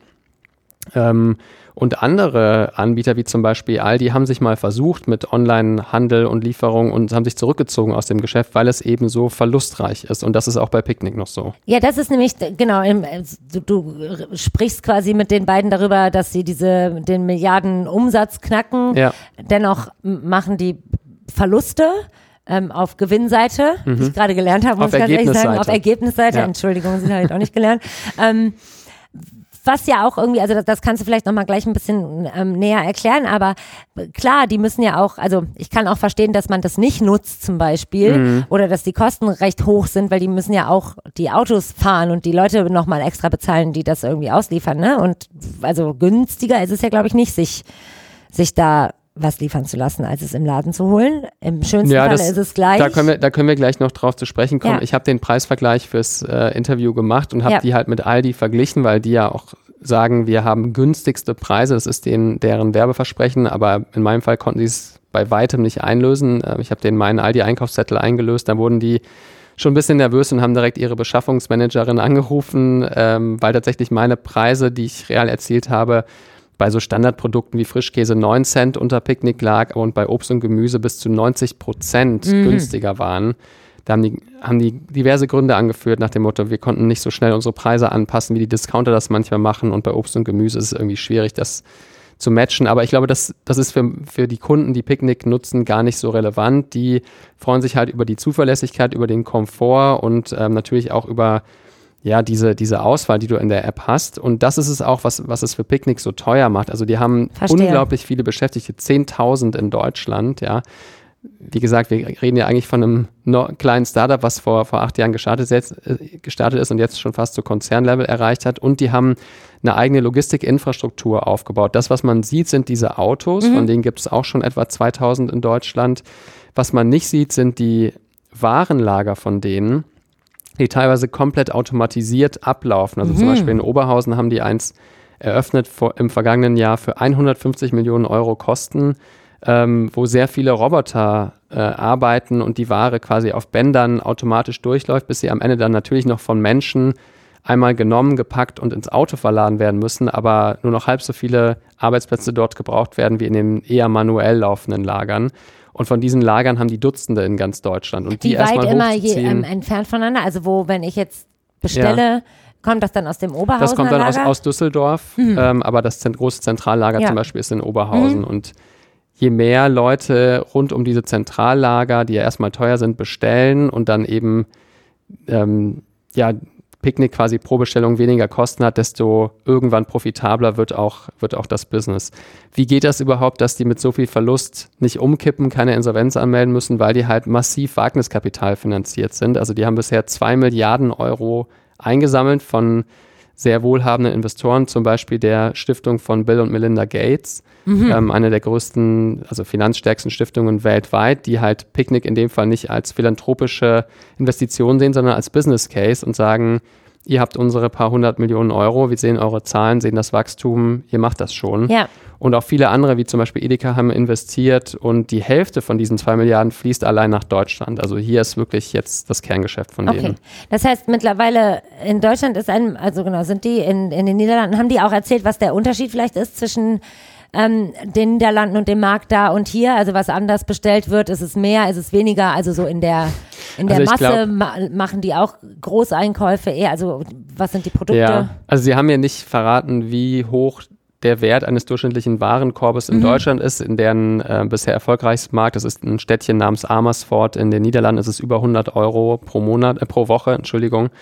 Ähm, und andere Anbieter wie zum Beispiel Aldi haben sich mal versucht mit Online-Handel und Lieferung und haben sich zurückgezogen aus dem Geschäft, weil es eben so verlustreich ist, und das ist auch bei Picknick noch so. Ja, das ist nämlich, genau, im, du, du sprichst quasi mit den beiden darüber, dass sie diese, den Milliarden Umsatz knacken, ja. dennoch machen die Verluste. Ähm, auf Gewinnseite, mhm. die ich gerade gelernt habe, muss ich ganz ehrlich sagen, auf Ergebnisseite, ja. Entschuldigung, sie habe ich auch nicht gelernt. Ähm, Was ja auch irgendwie, also das, das kannst du vielleicht nochmal gleich ein bisschen ähm, näher erklären, aber klar, die müssen ja auch, also ich kann auch verstehen, dass man das nicht nutzt zum Beispiel mhm. oder dass die Kosten recht hoch sind, weil die müssen ja auch die Autos fahren und die Leute nochmal extra bezahlen, die das irgendwie ausliefern, ne? Und also günstiger ist es ja, glaube ich, nicht, sich, sich da was liefern zu lassen, als es im Laden zu holen. Im schönsten ja, Fall das, ist es gleich. Da können wir, da können wir gleich noch drauf zu sprechen kommen. Ja. Ich habe den Preisvergleich fürs äh, Interview gemacht und habe ja. die halt mit Aldi verglichen, weil die ja auch sagen, wir haben günstigste Preise. Das ist denen, deren Werbeversprechen, aber in meinem Fall konnten sie es bei weitem nicht einlösen. Äh, ich habe denen meinen Aldi-Einkaufszettel eingelöst, da wurden die schon ein bisschen nervös und haben direkt ihre Beschaffungsmanagerin angerufen, ähm, weil tatsächlich meine Preise, die ich real erzielt habe, bei so Standardprodukten wie Frischkäse neun Cent unter Picknick lag und bei Obst und Gemüse bis zu neunzig Prozent mhm. günstiger waren. Da haben die, haben die diverse Gründe angeführt nach dem Motto, wir konnten nicht so schnell unsere Preise anpassen, wie die Discounter das manchmal machen, und bei Obst und Gemüse ist es irgendwie schwierig, das zu matchen. Aber ich glaube, das, das ist für, für die Kunden, die Picknick nutzen, gar nicht so relevant. Die freuen sich halt über die Zuverlässigkeit, über den Komfort und ähm, natürlich auch über ja, diese, diese Auswahl, die du in der App hast. Und das ist es auch, was, was es für Picknick so teuer macht. Also die haben Verstehe. unglaublich viele Beschäftigte, zehntausend in Deutschland, ja. Wie gesagt, wir reden ja eigentlich von einem no- kleinen Startup, was vor, vor acht Jahren gestartet, jetzt, äh, gestartet ist und jetzt schon fast so Konzernlevel erreicht hat. Und die haben eine eigene Logistikinfrastruktur aufgebaut. Das, was man sieht, sind diese Autos, mhm. von denen gibt es auch schon etwa zweitausend in Deutschland. Was man nicht sieht, sind die Warenlager von denen, die teilweise komplett automatisiert ablaufen. Also mhm. zum Beispiel in Oberhausen haben die eins eröffnet vor, im vergangenen Jahr für hundertfünfzig Millionen Euro Kosten, ähm, wo sehr viele Roboter äh, arbeiten und die Ware quasi auf Bändern automatisch durchläuft, bis sie am Ende dann natürlich noch von Menschen einmal genommen, gepackt und ins Auto verladen werden müssen, aber nur noch halb so viele Arbeitsplätze dort gebraucht werden wie in den eher manuell laufenden Lagern. Und von diesen Lagern haben die Dutzende in ganz Deutschland. Und die Wie weit erstmal immer je, hochzuziehen, ähm, entfernt voneinander? Also wo, wenn ich jetzt bestelle, Ja. kommt das dann aus dem Oberhausener das kommt dann aus, Lager? aus Düsseldorf, Mhm. ähm, aber das zent- große Zentrallager Ja. zum Beispiel ist in Oberhausen. Mhm. Und je mehr Leute rund um diese Zentrallager, die ja erstmal teuer sind, bestellen und dann eben ähm, ja, Picknick quasi pro Bestellung weniger Kosten hat, desto irgendwann profitabler wird auch, wird auch das Business. Wie geht das überhaupt, dass die mit so viel Verlust nicht umkippen, keine Insolvenz anmelden müssen, weil die halt massiv Wagniskapital finanziert sind? Also die haben bisher zwei Milliarden Euro eingesammelt von sehr wohlhabenden Investoren, zum Beispiel der Stiftung von Bill und Melinda Gates, mhm. ähm, eine der größten, also finanzstärksten Stiftungen weltweit, die halt Picknick in dem Fall nicht als philanthropische Investition sehen, sondern als Business Case und sagen, ihr habt unsere paar hundert Millionen Euro, wir sehen eure Zahlen, sehen das Wachstum, ihr macht das schon. Ja. Und auch viele andere, wie zum Beispiel Edeka, haben investiert und die Hälfte von diesen zwei Milliarden fließt allein nach Deutschland. Also hier ist wirklich jetzt das Kerngeschäft von Okay. denen. Das heißt, mittlerweile in Deutschland ist ein, also genau, sind die in, in den Niederlanden, haben die auch erzählt, was der Unterschied vielleicht ist zwischen ähm, den Niederlanden und dem Markt da und hier? Also was anders bestellt wird, ist es mehr, ist es weniger? Also so in der, in der Also ich Masse glaub, ma- machen die auch Großeinkäufe eher, also was sind die Produkte? Ja, also sie haben mir nicht verraten, wie hoch der Wert eines durchschnittlichen Warenkorbes in Mhm. Deutschland ist, in deren äh, bisher erfolgreichsten Markt. Das ist ein Städtchen namens Amersfoort. In den Niederlanden ist es über hundert Euro pro Monat, äh, pro Woche, Entschuldigung.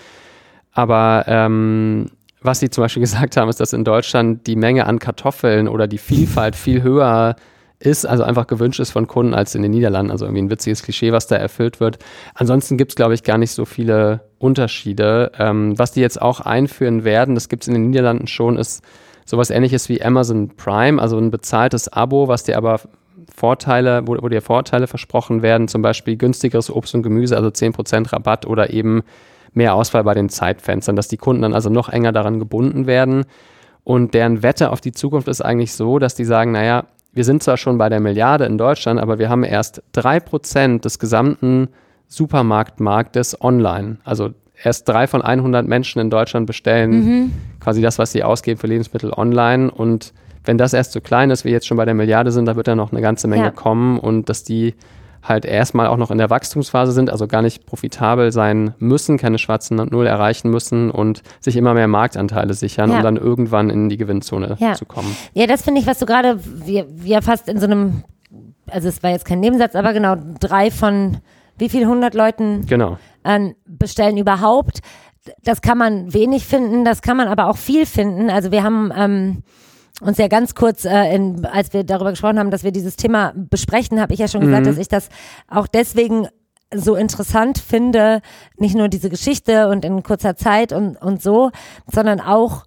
Aber ähm, was sie zum Beispiel gesagt haben, ist, dass in Deutschland die Menge an Kartoffeln oder die Vielfalt viel höher ist, also einfach gewünscht ist von Kunden als in den Niederlanden. Also irgendwie ein witziges Klischee, was da erfüllt wird. Ansonsten gibt es, glaube ich, gar nicht so viele Unterschiede. Ähm, was die jetzt auch einführen werden, das gibt es in den Niederlanden schon, ist sowas Ähnliches wie Amazon Prime, also ein bezahltes Abo, was dir aber Vorteile, wo, wo dir Vorteile versprochen werden, zum Beispiel günstigeres Obst und Gemüse, also zehn Prozent Rabatt oder eben mehr Auswahl bei den Zeitfenstern, dass die Kunden dann also noch enger daran gebunden werden. Und deren Wette auf die Zukunft ist eigentlich so, dass die sagen, naja, wir sind zwar schon bei der Milliarde in Deutschland, aber wir haben erst drei Prozent des gesamten Supermarktmarktes online. Also erst drei von hundert Menschen in Deutschland bestellen Mhm. quasi das, was sie ausgeben für Lebensmittel online. Und wenn das erst so klein ist, wie jetzt schon bei der Milliarde sind, da wird dann noch eine ganze Menge Ja. kommen. Und dass die halt erstmal auch noch in der Wachstumsphase sind, also gar nicht profitabel sein müssen, keine schwarzen Null erreichen müssen und sich immer mehr Marktanteile sichern, Ja. um dann irgendwann in die Gewinnzone Ja. zu kommen. Ja, das finde ich, was du gerade, wir, wir fast in so einem, also es war jetzt kein Nebensatz, aber genau, drei von wie viel hundert Leuten Genau. ähm, bestellen überhaupt. Das kann man wenig finden, das kann man aber auch viel finden. Also wir haben ähm, uns ja ganz kurz, äh, in, als wir darüber gesprochen haben, dass wir dieses Thema besprechen, habe ich ja schon gesagt, Mhm. dass ich das auch deswegen so interessant finde, nicht nur diese Geschichte und in kurzer Zeit und, und so, sondern auch,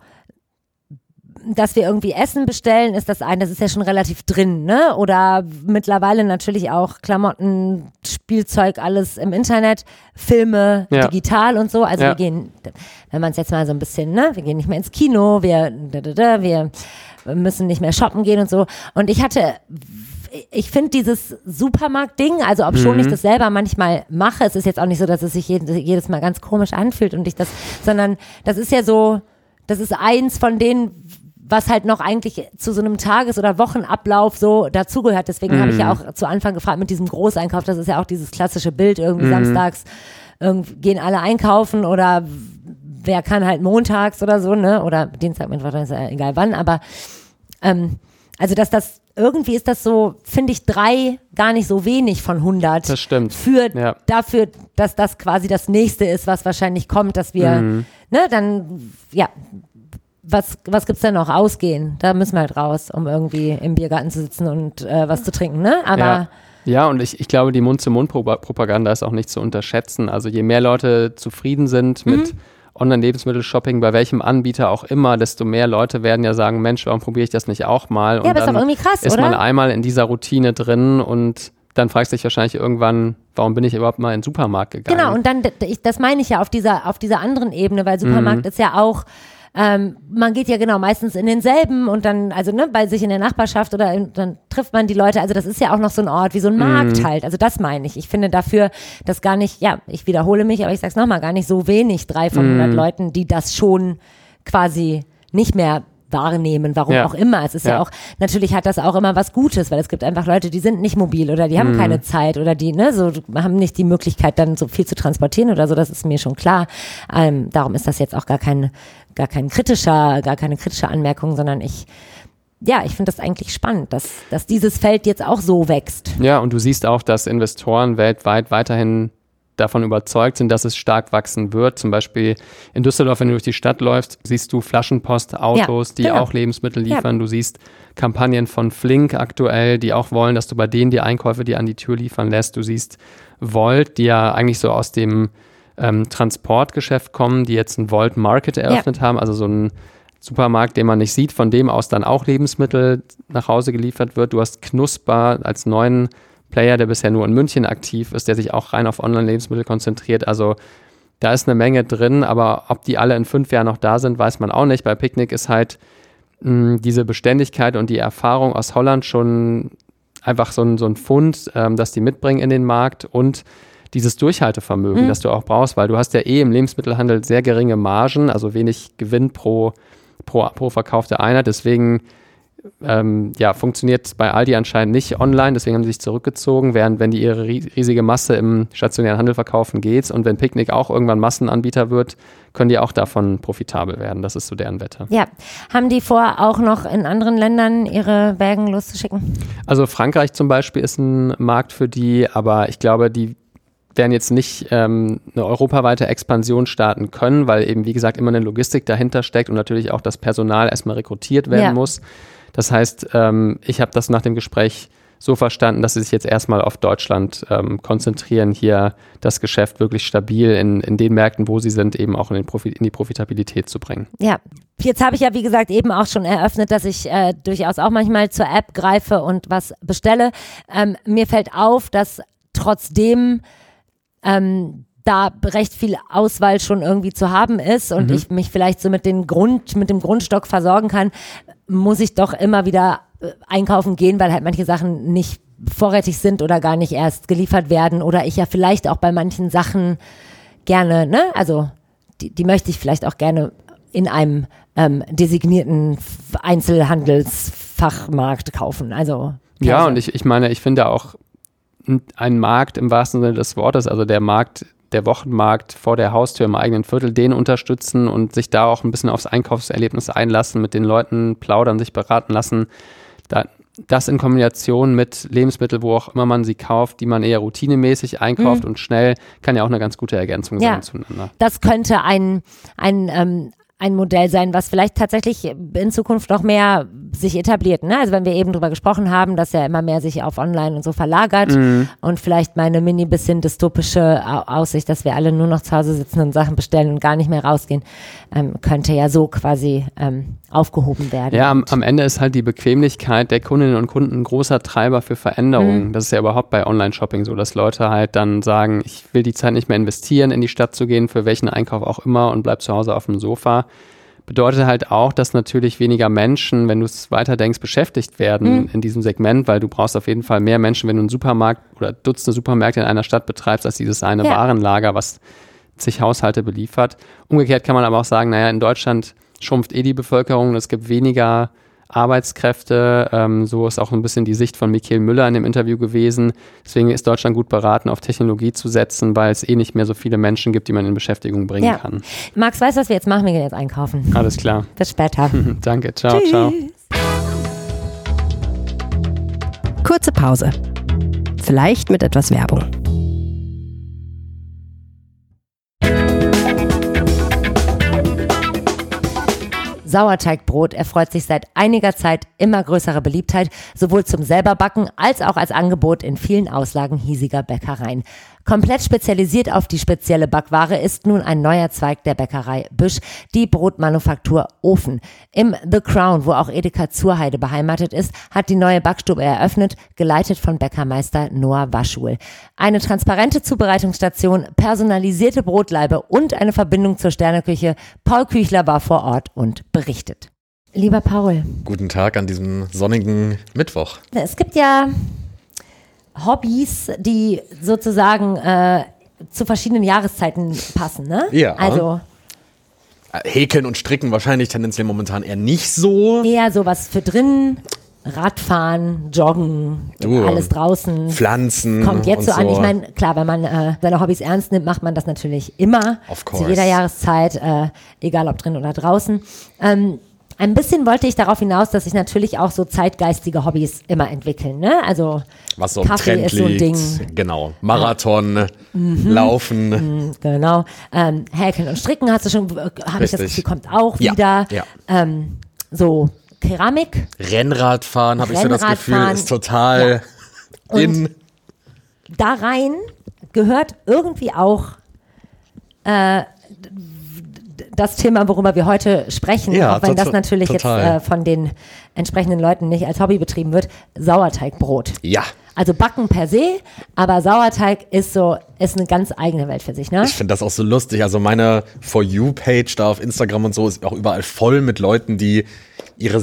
dass wir irgendwie Essen bestellen, ist das ein, das ist ja schon relativ drin, ne? Oder mittlerweile natürlich auch Klamotten, Spielzeug, alles im Internet, Filme, Ja. digital und so. Also Ja. wir gehen, wenn man es jetzt mal so ein bisschen, ne? Wir gehen nicht mehr ins Kino, wir, da, da, da, wir müssen nicht mehr shoppen gehen und so. Und ich hatte, ich finde dieses Supermarkt-Ding, also ob schon Mhm. ich das selber manchmal mache, es ist jetzt auch nicht so, dass es sich jedes, jedes Mal ganz komisch anfühlt und ich das, sondern das ist ja so, das ist eins von denen, was halt noch eigentlich zu so einem Tages- oder Wochenablauf so dazugehört. Deswegen habe ich ja auch zu Anfang gefragt mit diesem Großeinkauf, das ist ja auch dieses klassische Bild, irgendwie Mhm. samstags irgendwie gehen alle einkaufen oder wer kann halt montags oder so, ne? Oder Dienstag, Mittwoch, ist ja egal wann, aber ähm, also dass das irgendwie ist das so, finde ich, drei gar nicht so wenig von hundert. Das stimmt. Für, ja. Dafür, dass das quasi das Nächste ist, was wahrscheinlich kommt, dass wir, mhm. ne, dann, ja, was, was gibt's denn noch? Ausgehen. Da müssen wir halt raus, um irgendwie im Biergarten zu sitzen und äh, was zu trinken, ne? Aber ja. Ja, und ich, ich glaube, die Mund-zu-Mund-Propaganda ist auch nicht zu unterschätzen. Also je mehr Leute zufrieden sind mhm. mit Online-Lebensmittel-Shopping, bei welchem Anbieter auch immer, desto mehr Leute werden ja sagen, Mensch, warum probiere ich das nicht auch mal? Und ja, aber dann ist doch irgendwie krass, ist oder? man einmal in dieser Routine drin und dann fragst du dich wahrscheinlich irgendwann, warum bin ich überhaupt mal in den Supermarkt gegangen? Genau, und dann, das meine ich ja auf dieser, auf dieser anderen Ebene, weil Supermarkt mhm. ist ja auch, ähm, man geht ja genau meistens in denselben und dann, also ne, bei sich in der Nachbarschaft oder in, dann trifft man die Leute, also das ist ja auch noch so ein Ort wie so ein Markt Mhm. halt, also das meine ich. Ich finde dafür, dass gar nicht, ja, ich wiederhole mich, aber ich sag's nochmal, gar nicht so wenig, drei von hundert Mhm. Leuten, die das schon quasi nicht mehr wahrnehmen, warum Ja. auch immer. Es ist ja. Ja. auch, natürlich hat das auch immer was Gutes, weil es gibt einfach Leute, die sind nicht mobil oder die haben Mhm. keine Zeit oder die, ne, so haben nicht die Möglichkeit, dann so viel zu transportieren oder so, das ist mir schon klar. Ähm, darum ist das jetzt auch gar kein, gar kein kritischer, gar keine kritische Anmerkung, sondern ich, ja, ich finde das eigentlich spannend, dass, dass dieses Feld jetzt auch so wächst. Ja, und du siehst auch, dass Investoren weltweit weiterhin davon überzeugt sind, dass es stark wachsen wird. Zum Beispiel in Düsseldorf, wenn du durch die Stadt läufst, siehst du Flaschenpost-Autos, Ja, die genau. auch Lebensmittel liefern. Ja. Du siehst Kampagnen von Flink aktuell, die auch wollen, dass du bei denen die Einkäufe dir an die Tür liefern lässt. Du siehst Volt, die ja eigentlich so aus dem ähm, Transportgeschäft kommen, die jetzt ein Volt Market eröffnet ja. haben, also so ein Supermarkt, den man nicht sieht, von dem aus dann auch Lebensmittel nach Hause geliefert wird. Du hast Knusper als neuen Player, der bisher nur in München aktiv ist, der sich auch rein auf Online-Lebensmittel konzentriert. Also da ist eine Menge drin, aber ob die alle in fünf Jahren noch da sind, weiß man auch nicht. Bei Picnic ist halt mh, diese Beständigkeit und die Erfahrung aus Holland schon einfach so ein, so ein Fund, ähm, das die mitbringen in den Markt und dieses Durchhaltevermögen, mhm. das du auch brauchst, weil du hast ja eh im Lebensmittelhandel sehr geringe Margen, also wenig Gewinn pro, pro, pro verkaufte Einheit. Deswegen Ähm, ja, funktioniert bei Aldi anscheinend nicht online, deswegen haben sie sich zurückgezogen, während wenn die ihre riesige Masse im stationären Handel verkaufen, geht's. Und wenn Picnic auch irgendwann Massenanbieter wird, können die auch davon profitabel werden. Das ist so deren Wette. Ja, haben die vor, auch noch in anderen Ländern ihre Wägen loszuschicken? Also Frankreich zum Beispiel ist ein Markt für die, aber ich glaube, die werden jetzt nicht ähm, eine europaweite Expansion starten können, weil eben, wie gesagt, immer eine Logistik dahinter steckt und natürlich auch das Personal erstmal rekrutiert werden Ja. muss. Das heißt, ähm, ich habe das nach dem Gespräch so verstanden, dass sie sich jetzt erstmal auf Deutschland ähm, konzentrieren, hier das Geschäft wirklich stabil in, in den Märkten, wo sie sind, eben auch in, den Profi- in die Profitabilität zu bringen. Ja, jetzt habe ich ja, wie gesagt, eben auch schon eröffnet, dass ich äh, durchaus auch manchmal zur App greife und was bestelle. Ähm, mir fällt auf, dass trotzdem ähm, da recht viel Auswahl schon irgendwie zu haben ist und mhm. ich mich vielleicht so mit, den Grund, mit dem Grundstock versorgen kann, muss ich doch immer wieder einkaufen gehen, weil halt manche Sachen nicht vorrätig sind oder gar nicht erst geliefert werden oder ich ja vielleicht auch bei manchen Sachen gerne, ne, also die, die möchte ich vielleicht auch gerne in einem ähm, designierten Einzelhandelsfachmarkt kaufen, also ja, Käse. und ich, ich meine, ich finde auch ein Markt im wahrsten Sinne des Wortes, also der Markt, der Wochenmarkt vor der Haustür im eigenen Viertel, den unterstützen und sich da auch ein bisschen aufs Einkaufserlebnis einlassen, mit den Leuten plaudern, sich beraten lassen. Da, das in Kombination mit Lebensmitteln, wo auch immer man sie kauft, die man eher routinemäßig einkauft mhm. und schnell, kann ja auch eine ganz gute Ergänzung ja, sein zueinander. Das könnte ein, ein ähm, ein Modell sein, was vielleicht tatsächlich in Zukunft noch mehr sich etabliert. Ne? Also wenn wir eben drüber gesprochen haben, dass ja immer mehr sich auf Online und so verlagert mhm. und vielleicht meine mini bisschen dystopische Aussicht, dass wir alle nur noch zu Hause sitzen und Sachen bestellen und gar nicht mehr rausgehen, ähm, könnte ja so quasi ähm, aufgehoben werden. Ja, am, am Ende ist halt die Bequemlichkeit der Kundinnen und Kunden ein großer Treiber für Veränderungen. Mhm. Das ist ja überhaupt bei Online-Shopping so, dass Leute halt dann sagen, ich will die Zeit nicht mehr investieren, in die Stadt zu gehen, für welchen Einkauf auch immer und bleib zu Hause auf dem Sofa. Bedeutet halt auch, dass natürlich weniger Menschen, wenn du es weiterdenkst, beschäftigt werden mhm. in diesem Segment, weil du brauchst auf jeden Fall mehr Menschen, wenn du einen Supermarkt oder Dutzende Supermärkte in einer Stadt betreibst, als dieses eine ja. Warenlager, was zig Haushalte beliefert. Umgekehrt kann man aber auch sagen, naja, in Deutschland schrumpft eh die Bevölkerung, es gibt weniger Arbeitskräfte, ähm, so ist auch ein bisschen die Sicht von Michael Müller in dem Interview gewesen. Deswegen ist Deutschland gut beraten, auf Technologie zu setzen, weil es eh nicht mehr so viele Menschen gibt, die man in Beschäftigung bringen ja. kann. Max, weißt du, was wir jetzt machen? Wir gehen jetzt einkaufen. Alles klar. Bis später. Danke, ciao, Tschüss. ciao. Kurze Pause. Vielleicht mit etwas Werbung. Sauerteigbrot erfreut sich seit einiger Zeit immer größerer Beliebtheit, sowohl zum Selberbacken als auch als Angebot in vielen Auslagen hiesiger Bäckereien. Komplett spezialisiert auf die spezielle Backware ist nun ein neuer Zweig der Bäckerei Büsch, die Brotmanufaktur Ofen. Im The Crown, wo auch Edeka Zurheide beheimatet ist, hat die neue Backstube eröffnet, geleitet von Bäckermeister Noah Waschul. Eine transparente Zubereitungsstation, personalisierte Brotlaibe und eine Verbindung zur Sterneküche. Paul Küchler war vor Ort und berichtet. Lieber Paul. Guten Tag an diesem sonnigen Mittwoch. Es gibt ja Hobbys, die sozusagen äh, zu verschiedenen Jahreszeiten passen, ne? Ja. Also Häkeln und Stricken wahrscheinlich tendenziell momentan eher nicht so. eher sowas für drin, Radfahren, Joggen, Du, alles draußen. Pflanzen Kommt jetzt und so an. so. Ich meine, klar, wenn man äh, seine Hobbys ernst nimmt, macht man das natürlich immer. Of Zu course. jeder Jahreszeit, äh, egal ob drin oder draußen. Ähm, Ein bisschen wollte ich darauf hinaus, dass sich natürlich auch so zeitgeistige Hobbys immer entwickeln, ne? Also Was so im Kaffee Trend ist so ein liegt. Ding. Genau. Marathon, Mhm. Laufen. Mhm, genau. Ähm, Häkeln und Stricken hast du schon, äh, habe ich das Richtig. Gefühl, kommt auch Ja, wieder. ja. Ähm, so Keramik. Rennradfahren, habe ich so das Gefühl, Rennradfahren. ist total Und in. Da rein gehört irgendwie auch äh, das Thema, worüber wir heute sprechen, Ja, auch wenn das tot- natürlich total. jetzt äh, von den entsprechenden Leuten nicht als Hobby betrieben wird, Sauerteigbrot. Ja. Also Backen per se, aber Sauerteig ist so, ist eine ganz eigene Welt für sich, ne? Ich finde das auch so lustig. Also meine For You-Page da auf Instagram und so ist auch überall voll mit Leuten, die ihre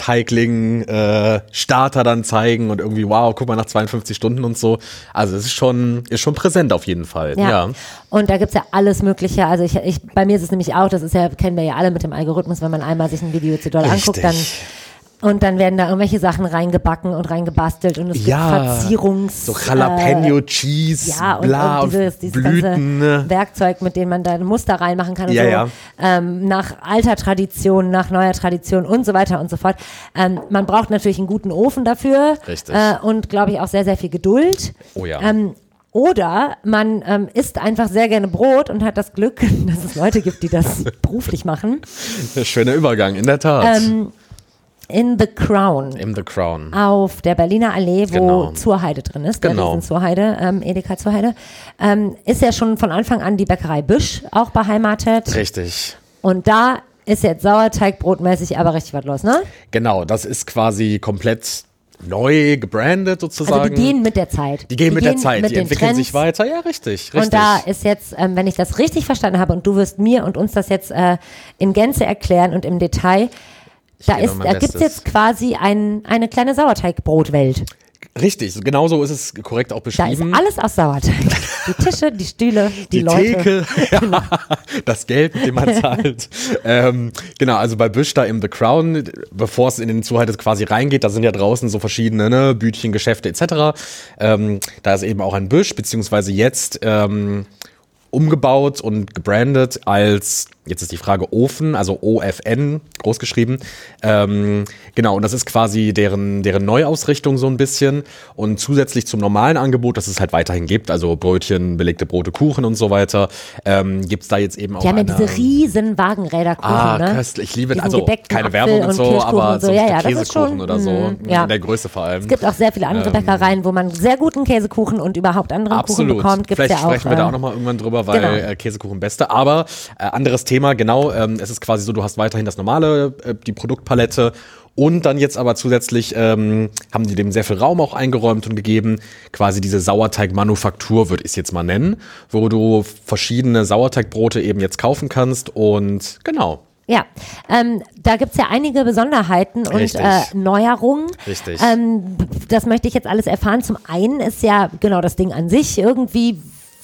Sauerteigling-Starter dann zeigen und irgendwie, wow, guck mal, nach zweiundfünfzig Stunden und so. Also es ist schon, ist schon präsent auf jeden Fall. Ja. Ja. Und da gibt's ja alles Mögliche. Also ich, ich, bei mir ist es nämlich auch, das ist ja, kennen wir ja alle mit dem Algorithmus, wenn man einmal sich ein Video zu doll anguckt, dann und dann werden da irgendwelche Sachen reingebacken und reingebastelt und es Ja, gibt Verzierungs... so Jalapeno Cheese, ja, und, bla, und dieses, dieses Blüten. ganze Werkzeug, mit dem man da ein Muster reinmachen kann und Ja, so, ja. Ähm, nach alter Tradition, nach neuer Tradition und so weiter und so fort. Ähm, man braucht natürlich einen guten Ofen dafür. Richtig. Äh, und glaube ich auch sehr, sehr viel Geduld. Oh ja. Ähm, oder man ähm, isst einfach sehr gerne Brot und hat das Glück, dass es Leute gibt, die das beruflich machen. Schöner Übergang, in der Tat. Ähm, in The Crown. In The Crown. Auf der Berliner Allee, wo Genau. Zurheide drin ist, Genau. der Riesen Zurheide, ähm, Edeka Zurheide, ähm, ist ja schon von Anfang an die Bäckerei Büsch auch beheimatet. Richtig. Und da ist jetzt Sauerteigbrotmäßig aber richtig was los, ne? Genau, das ist quasi komplett neu gebrandet sozusagen. Also die gehen mit der Zeit. Die gehen mit der Zeit, mit die den entwickeln Trends. sich weiter. Ja, richtig, richtig. Und da ist jetzt, ähm, wenn ich das richtig verstanden habe und du wirst mir und uns das jetzt äh, in Gänze erklären und im Detail, da, gebe ist, mein da gibt es Bestes. jetzt quasi ein, eine kleine Sauerteigbrotwelt. Richtig, so genau so ist es korrekt auch Da ist beschrieben. alles aus Sauerteig. Die Tische, die Stühle, die, die Leute. Theke, ja, das Geld, mit dem man zahlt. ähm, genau, also bei Büsch da im The Crown, bevor es in den Zuhalt quasi reingeht, da sind ja draußen so verschiedene ne, Bütchen, Geschäfte et cetera. Ähm, da ist eben auch ein Büsch, beziehungsweise jetzt ähm, umgebaut und gebrandet als, jetzt ist die Frage Ofen, also O F N, groß geschrieben. Ähm, genau, und das ist quasi deren, deren Neuausrichtung so ein bisschen. Und zusätzlich zum normalen Angebot, das es halt weiterhin gibt, also Brötchen, belegte Brote, Kuchen und so weiter, ähm, gibt's da jetzt eben auch Die haben ja eine, diese riesen Wagenräderkuchen, Ah, ne? köstlich, ich liebe Diesen also gedeckten keine Apfel Werbung und und so, Kirschkuchen aber und so. so Ja, ein ja, das ist Käsekuchen schon, oder so, mm, ja. in der Größe vor allem. Es gibt auch sehr viele andere Ähm, Bäckereien, wo man sehr guten Käsekuchen und überhaupt anderen Absolut. Kuchen bekommt. Gibt's Vielleicht ja auch, sprechen wir da äh, auch nochmal irgendwann drüber, weil genau. äh, Käsekuchen beste. Aber äh, anderes Thema, genau. Ähm, es ist quasi so, du hast weiterhin das normale, äh, die Produktpalette. Und dann jetzt aber zusätzlich ähm, haben die dem sehr viel Raum auch eingeräumt und gegeben. Quasi diese Sauerteigmanufaktur, würde ich es jetzt mal nennen, wo du verschiedene Sauerteigbrote eben jetzt kaufen kannst. Und genau. Ja, ähm, da gibt's ja einige Besonderheiten und Richtig. äh, Neuerungen. Richtig. Ähm, das möchte ich jetzt alles erfahren. Zum einen ist ja genau das Ding an sich irgendwie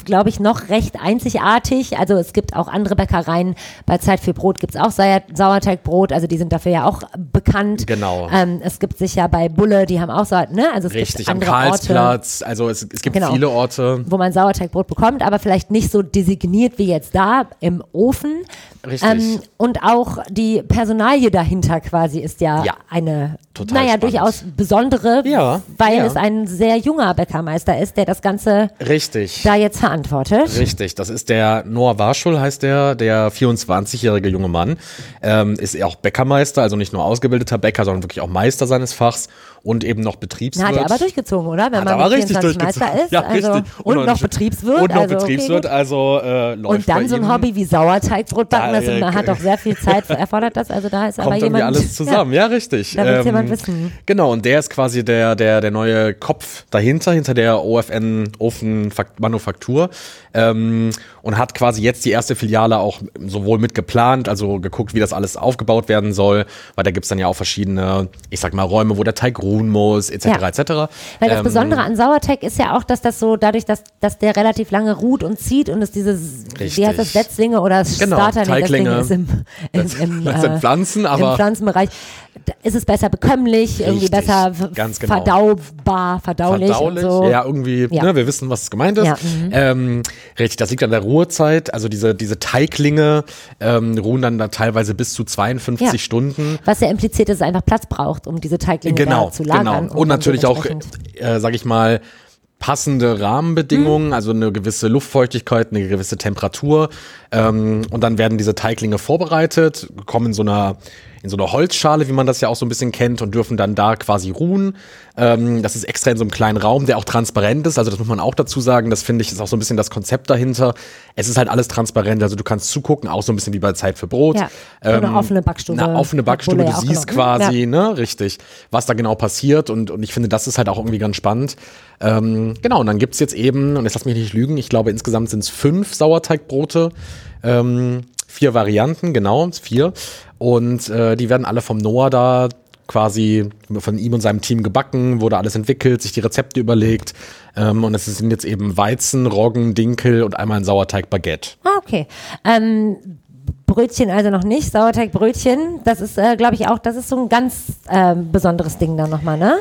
glaube ich, noch recht einzigartig. Also es gibt auch andere Bäckereien. Bei Zeit für Brot gibt es auch Sauer- Sauerteigbrot. Also die sind dafür ja auch bekannt. Genau. Ähm, es gibt sicher bei Bulle, die haben auch Sauer, ne? Also es Richtig, gibt am andere Karlsplatz. Orte, Also es, es gibt Genau. viele Orte. wo man Sauerteigbrot bekommt, aber vielleicht nicht so designiert wie jetzt da im Ofen. Richtig. Ähm, und auch die Personalie dahinter quasi ist ja, Ja. eine, Total naja, spannend. durchaus besondere, Ja, weil ja. es ein sehr junger Bäckermeister ist, der das Ganze Richtig. da jetzt verantwortet. Richtig, das ist der Noah Warschul, heißt der, der vierundzwanzigjährige junge Mann. Ähm, ist auch Bäckermeister, also nicht nur ausgebildeter Bäcker, sondern wirklich auch Meister seines Fachs und eben noch Na, Betriebswirt. hat er aber durchgezogen, oder? Wenn Hat man aber mit richtig vierundzwanzig Meister durchgezogen. ist. Ja, also, richtig. Und, Und noch noch- Betriebswirt. Und noch also, okay, Betriebswirt, gut. also äh, läuft Und dann bei so ein ihm. Hobby wie Sauerteigbrot backen, Da, das äh, hat doch sehr viel Zeit, erfordert das. Also da ist aber Kommt irgendwie jemand. alles zusammen, ja, richtig. Da will Ähm, jemand wissen. Genau, und der ist quasi der, der, der neue Kopf dahinter, hinter der O F N Ofenmanufaktur ähm, und hat quasi jetzt die erste Filiale auch sowohl mit geplant, also geguckt, wie das alles aufgebaut werden soll, weil da gibt's dann ja auch verschiedene, ich sag mal, Räume, wo der Teig ruhen muss, et cetera Ja. et cetera. Weil das Ähm, Besondere an Sauerteig ist ja auch, dass das so, dadurch, dass, dass der relativ lange ruht und zieht und es dieses, Richtig. wie heißt das, Setzlinge oder das Genau, Starter, nee, das Ding Teiglinge. ist im, im, im, Das sind Pflanzen, aber- im Pflanzenbereich, da ist es besser bekömmlich, irgendwie Richtig, besser v- ganz genau. verdaubar, verdaulich, Verdaulich, und so. ja, irgendwie, Ja. Ne, wir wissen, was gemeint ist. Ja, mhm. ähm, richtig, das liegt an der Ruhezeit, also diese, diese Teiglinge ähm, ruhen dann da teilweise bis zu zweiundfünfzig Ja. Stunden. Was ja impliziert, dass es einfach Platz braucht, um diese Teiglinge Genau, da zu lagern. genau. Und natürlich auch, dementsprechend- äh, sag ich mal, passende Rahmenbedingungen, also eine gewisse Luftfeuchtigkeit, eine gewisse Temperatur. Ähm, und dann werden diese Teiglinge vorbereitet, kommen in so einer in so einer Holzschale, wie man das ja auch so ein bisschen kennt, und dürfen dann da quasi ruhen. Ähm, das ist extra in so einem kleinen Raum, der auch transparent ist. Also das muss man auch dazu sagen. Das finde ich ist auch so ein bisschen das Konzept dahinter. Es ist halt alles transparent. Also du kannst zugucken, auch so ein bisschen wie bei Zeit für Brot. Ja, so eine Ähm, offene Backstube. Eine offene Backstube. Bulle Du ja auch siehst genau. quasi, Ja. ne, richtig, was da genau passiert. Und, und ich finde, das ist halt auch irgendwie ganz spannend. Ähm, genau, und dann gibt's jetzt eben, und jetzt lass mich nicht lügen, ich glaube insgesamt sind es fünf Sauerteigbrote. Ähm, vier Varianten, genau, vier. Und äh, die werden alle vom Noah da quasi von ihm und seinem Team gebacken, wurde alles entwickelt, sich die Rezepte überlegt. Ähm, und es sind jetzt eben Weizen, Roggen, Dinkel und einmal ein Sauerteig-Baguette. Ah, okay. Ähm, Brötchen also noch nicht, Sauerteigbrötchen, das ist, äh, glaube ich, auch, das ist so ein ganz äh, besonderes Ding dann nochmal, ne?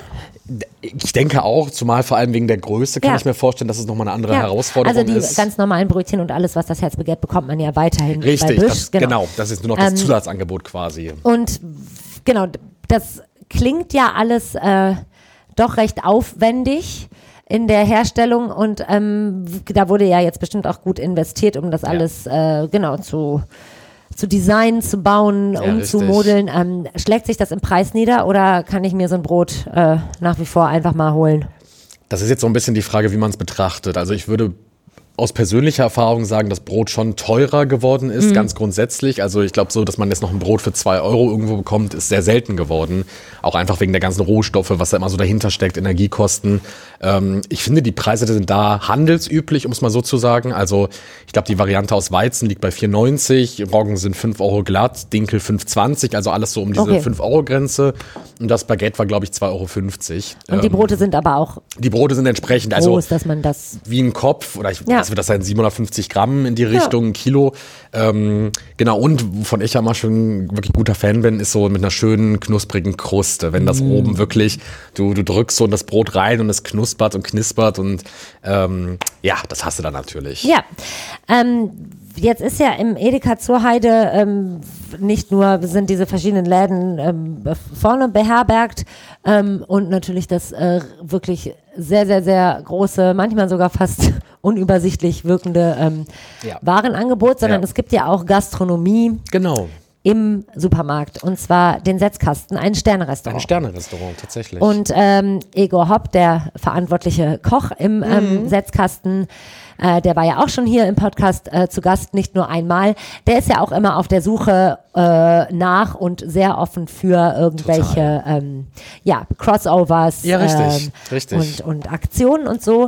Ich denke auch, zumal vor allem wegen der Größe, kann Ja. ich mir vorstellen, dass es nochmal eine andere Ja. Herausforderung also die ist. ganz normalen Brötchen und alles, was das Herz begehrt, bekommt man ja weiterhin Richtig, bei Büsch. das, genau. Das ist nur noch das Ähm, Zusatzangebot quasi. Und genau, das klingt ja alles äh, doch recht aufwendig in der Herstellung und ähm, da wurde ja jetzt bestimmt auch gut investiert, um das alles äh, genau zu zu designen, zu bauen, Ja, umzumodeln. Ähm, schlägt sich das im Preis nieder oder kann ich mir so ein Brot äh, nach wie vor einfach mal holen? Das ist jetzt so ein bisschen die Frage, wie man es betrachtet. Also ich würde aus persönlicher Erfahrung sagen, dass Brot schon teurer geworden ist, Mhm. ganz grundsätzlich. Also ich glaube so, dass man jetzt noch ein Brot für zwei Euro irgendwo bekommt, ist sehr selten geworden. Auch einfach wegen der ganzen Rohstoffe, was da immer so dahinter steckt, Energiekosten. Ähm, ich finde, die Preise sind da handelsüblich, um es mal so zu sagen. Also ich glaube, die Variante aus Weizen liegt bei vier neunzig, Roggen sind fünf Euro glatt, Dinkel fünf zwanzig, also alles so um diese Okay. fünf Euro Grenze. Und das Baguette war, glaube ich, zwei Euro fünfzig. Und die Ähm, Brote sind aber auch die Brote sind entsprechend, also groß, dass man das wie ein Kopf, oder ich Ja. was wird das sein, siebenhundertfünfzig Gramm in die Richtung, ein Kilo. Ähm, genau, und wovon ich ja mal schon wirklich guter Fan bin, ist so mit einer schönen, knusprigen Kruste. Wenn das Mm. oben wirklich, du, du drückst so in das Brot rein und es knuspert und knispert und ähm, ja, das hast du dann natürlich. Ja, ähm, jetzt ist ja im Edeka zur Heide ähm, nicht nur sind diese verschiedenen Läden ähm, vorne beherbergt ähm, und natürlich das äh, wirklich sehr, sehr, sehr große, manchmal sogar fast unübersichtlich wirkende ähm, Ja. Warenangebot, sondern Ja. es gibt ja auch Gastronomie Genau, im Supermarkt und zwar den Setzkasten, ein Sternerestaurant. ein Sternerestaurant tatsächlich. Und ähm, Egor Hopp, der verantwortliche Koch im ähm, Setzkasten, äh, der war ja auch schon hier im Podcast äh, zu Gast, nicht nur einmal. Der ist ja auch immer auf der Suche äh, nach und sehr offen für irgendwelche ähm, ja, Crossovers Ja, richtig, ähm, richtig. Und, und Aktionen und so.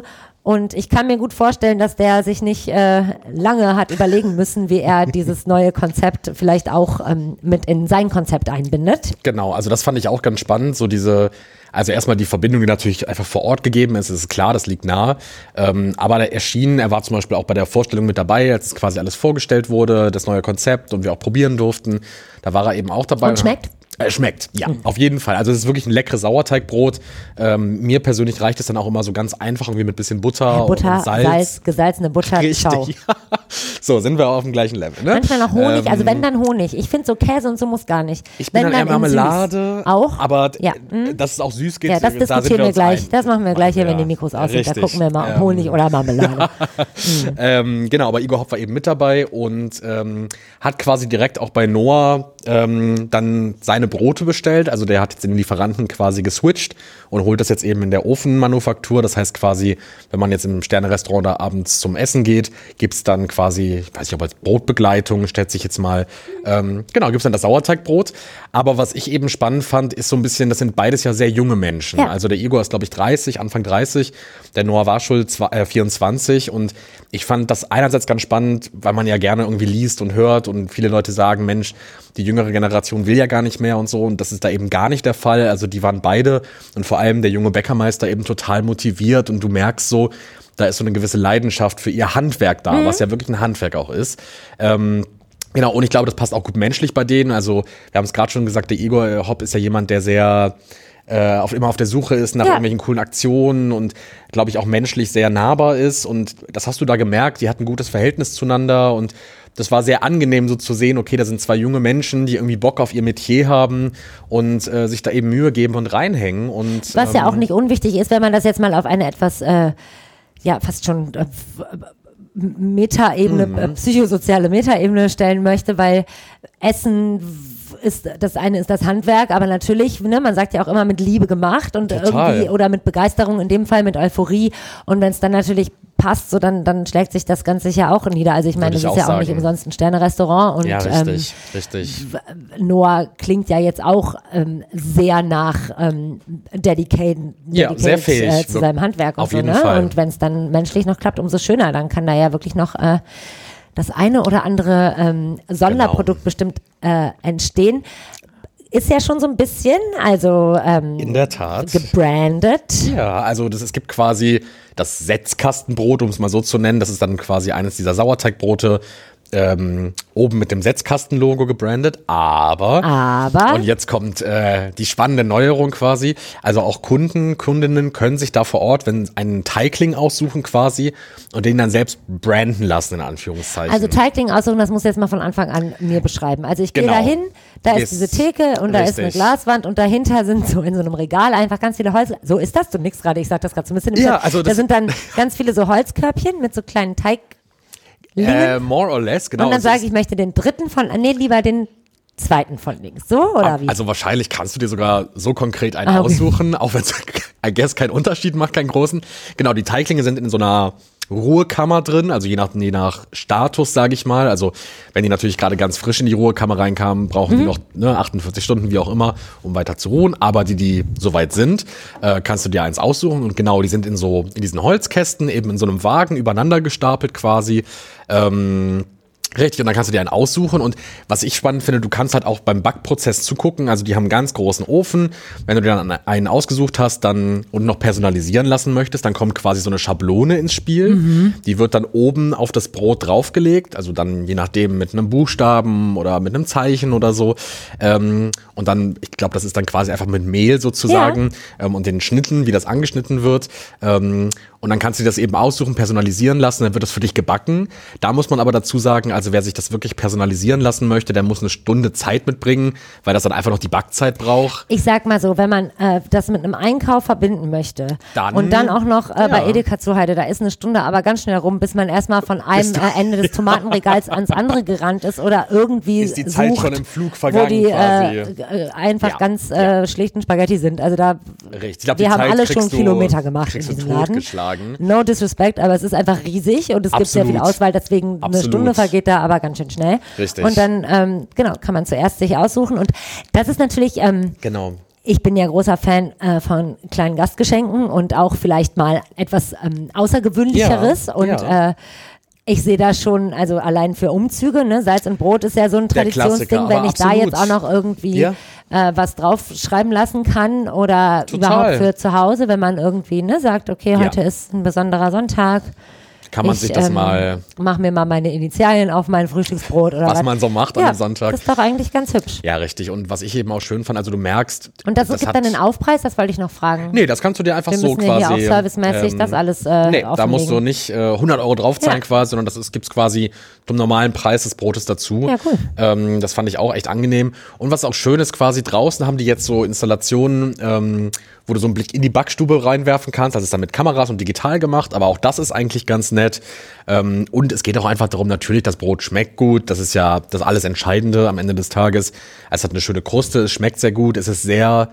Und ich kann mir gut vorstellen, dass der sich nicht äh, lange hat überlegen müssen, wie er dieses neue Konzept vielleicht auch ähm, mit in sein Konzept einbindet. Genau, also das fand ich auch ganz spannend, so diese, also erstmal die Verbindung, die natürlich einfach vor Ort gegeben ist, ist klar, das liegt nahe, ähm, aber er erschien, er war zum Beispiel auch bei der Vorstellung mit dabei, als quasi alles vorgestellt wurde, das neue Konzept und wir auch probieren durften, da war er eben auch dabei. Und schmeckt? Äh, schmeckt, ja, mhm. auf jeden Fall. Also es ist wirklich ein leckeres Sauerteigbrot. Ähm, mir persönlich reicht es dann auch immer so ganz einfach, irgendwie mit bisschen Butter, ja, Butter und Salz. Salz, gesalzene Butter, Richtig, ciao. Ja. So, sind wir auf dem gleichen Level. Ne? Manchmal noch Honig, ähm, also wenn dann Honig. Ich finde so Käse und so muss gar nicht. Ich bin wenn dann eher in Marmelade, süß. Auch? aber ja. hm? dass es auch süß geht, ja, das da diskutieren sind wir, wir uns gleich. ein. Das machen wir gleich hier, ja. wenn die Mikros aus sind. Richtig. Da gucken wir mal, ob ähm, Honig oder Marmelade. Ja. mhm. ähm, genau, aber Igor Hopp war eben mit dabei und ähm, hat quasi direkt auch bei Noah ähm, dann seine Brote bestellt. Also der hat jetzt den Lieferanten quasi geswitcht und holt das jetzt eben in der Ofenmanufaktur. Das heißt quasi, wenn man jetzt im Sterne-Restaurant da abends zum Essen geht, gibt's dann quasi, ich weiß nicht, ob als Brotbegleitung, stellt sich jetzt mal, ähm, genau, gibt's dann das Sauerteigbrot. Aber was ich eben spannend fand, ist so ein bisschen, das sind beides ja sehr junge Menschen. Ja. Also der Igor ist, glaube ich, dreißig, Anfang dreißig, der Noah war schon vierundzwanzig und ich fand das einerseits ganz spannend, weil man ja gerne irgendwie liest und hört und viele Leute sagen, Mensch, die jüngere Generation will ja gar nicht mehr und so und das ist da eben gar nicht der Fall. Also die waren beide und vor allem der junge Bäckermeister eben total motiviert und du merkst so, da ist so eine gewisse Leidenschaft für ihr Handwerk da, mhm. was ja wirklich ein Handwerk auch ist. Ähm, genau, und ich glaube, das passt auch gut menschlich bei denen. Also wir haben es gerade schon gesagt, der Igor Hopp ist ja jemand, der sehr äh, auf, immer auf der Suche ist nach ja. irgendwelchen coolen Aktionen und glaube ich auch menschlich sehr nahbar ist und das hast du da gemerkt, die hatten ein gutes Verhältnis zueinander und das war sehr angenehm so zu sehen, okay, da sind zwei junge Menschen, die irgendwie Bock auf ihr Metier haben und äh, sich da eben Mühe geben und reinhängen. Und, was ähm, ja auch nicht unwichtig ist, wenn man das jetzt mal auf eine etwas, äh, ja fast schon äh, Metaebene, mhm. äh, psychosoziale Metaebene stellen möchte, weil Essen ist, das eine ist das Handwerk, aber natürlich, ne, man sagt ja auch immer mit Liebe gemacht und Total. irgendwie, oder mit Begeisterung, in dem Fall mit Euphorie und wenn es dann natürlich passt, so dann, dann schlägt sich das Ganze ja auch nieder. Also ich meine, das ist ja sagen. auch nicht umsonst ein Sterne-Restaurant und ja, richtig, ähm, richtig. Noah klingt ja jetzt auch ähm, sehr nach ähm, dedicated, ja, dedicated sehr fähig, äh, zu seinem Handwerk auf und so, jeden ne? Fall. Und wenn es dann menschlich noch klappt, umso schöner. Dann kann da ja wirklich noch äh, das eine oder andere ähm, Sonderprodukt genau. bestimmt äh, entstehen. Ist ja schon so ein bisschen, also ähm, in der Tat gebrandet. Ja, also das, es gibt quasi das Setzkastenbrot, um es mal so zu nennen. Das ist dann quasi eines dieser Sauerteigbrote, ähm, oben mit dem Setzkastenlogo gebrandet. Aber, aber, und jetzt kommt äh, die spannende Neuerung quasi, also auch Kunden, Kundinnen können sich da vor Ort, wenn einen Teigling aussuchen quasi und den dann selbst branden lassen, in Anführungszeichen. Also Teigling aussuchen, das muss jetzt mal von Anfang an mir beschreiben. Also ich gehe genau. da hin, da ist, ist diese Theke und da richtig. ist eine Glaswand und dahinter sind so in so einem Regal einfach ganz viele Holz. So ist das, du nix gerade, ich sag das gerade so ein bisschen. Ja, also da sind dann ganz viele so Holzkörbchen mit so kleinen Teig. Äh, more or less, genau. Und dann sage ich, ich möchte den dritten von, nee, lieber den zweiten von links, so oder wie? Also wahrscheinlich kannst du dir sogar so konkret einen ah, okay. aussuchen, auch wenn es, I guess, keinen Unterschied macht, keinen großen. Genau, die Teiglinge sind in so einer Ruhekammer drin, also je nach, je nach Status, sage ich mal. Also wenn die natürlich gerade ganz frisch in die Ruhekammer reinkamen, brauchen mhm. die noch ne, achtundvierzig Stunden, wie auch immer, um weiter zu ruhen. Aber die, die soweit sind, äh, kannst du dir eins aussuchen. Und genau, die sind in so in diesen Holzkästen, eben in so einem Wagen übereinander gestapelt quasi. Ähm, Richtig, und dann kannst du dir einen aussuchen und was ich spannend finde, du kannst halt auch beim Backprozess zugucken, also die haben einen ganz großen Ofen, wenn du dir dann einen ausgesucht hast dann und noch personalisieren lassen möchtest, dann kommt quasi so eine Schablone ins Spiel, mhm. die wird dann oben auf das Brot draufgelegt, also dann je nachdem mit einem Buchstaben oder mit einem Zeichen oder so ähm, und dann, ich glaube, das ist dann quasi einfach mit Mehl sozusagen ja. ähm, und den Schnitten, wie das angeschnitten wird ähm, und dann kannst du dir das eben aussuchen, personalisieren lassen, dann wird das für dich gebacken. Da muss man aber dazu sagen, also wer sich das wirklich personalisieren lassen möchte, der muss eine Stunde Zeit mitbringen, weil das dann einfach noch die Backzeit braucht. Ich sag mal so, wenn man äh, das mit einem Einkauf verbinden möchte dann, und dann auch noch äh, ja. bei Edeka zu Heide, da ist eine Stunde aber ganz schnell rum, bis man erstmal von einem äh, Ende des Tomatenregals ans andere gerannt ist oder irgendwie ist die Zeit sucht, schon im Flug vergangen wo die quasi. Äh, einfach ja. ganz äh, ja. schlichten Spaghetti sind. Also da, Richtig. Ich glaub, wir die haben Zeit alle schon du, Kilometer gemacht in diesem Laden. No disrespect, aber es ist einfach riesig und es Absolut. gibt sehr viel Auswahl, deswegen Absolut. eine Stunde vergeht da aber ganz schön schnell. Richtig. Und dann, ähm, genau, kann man zuerst sich aussuchen und das ist natürlich, ähm, genau. ich bin ja großer Fan äh, von kleinen Gastgeschenken und auch vielleicht mal etwas ähm, Außergewöhnlicheres. Ja, und ja. Äh, ich sehe da schon, also allein für Umzüge, ne, Salz und Brot ist ja so ein Der Traditionsding, Klassiker, wenn aber ich da absolut. jetzt auch noch irgendwie Ja. äh, was draufschreiben lassen kann oder Total. überhaupt für zu Hause, wenn man irgendwie ne, sagt, okay, heute Ja. ist ein besonderer Sonntag. Kann man ich, sich das ähm, mal, mach mir mal meine Initialien auf mein Frühstücksbrot oder was. was man so macht ja, an einem Sonntag. Das ist doch eigentlich ganz hübsch. Ja, richtig. Und was ich eben auch schön fand, also du merkst. Und das, das gibt hat, dann einen Aufpreis, das wollte ich noch fragen. Nee, das kannst du dir einfach Wir so müssen ja quasi. hier auch servicemäßig ähm, das alles äh, Nee, da musst du offenlegen. nicht äh, hundert Euro draufzahlen Ja. quasi, sondern das gibt es quasi zum normalen Preis des Brotes dazu. Ja, cool. Ähm, das fand ich auch echt angenehm. Und was auch schön ist, quasi draußen haben die jetzt so Installationen, ähm, wo du so einen Blick in die Backstube reinwerfen kannst. Das ist dann mit Kameras und digital gemacht, aber auch das ist eigentlich ganz nett. Ähm, und es geht auch einfach darum, natürlich, das Brot schmeckt gut. Das ist ja das alles Entscheidende am Ende des Tages. Es hat eine schöne Kruste, es schmeckt sehr gut, es ist sehr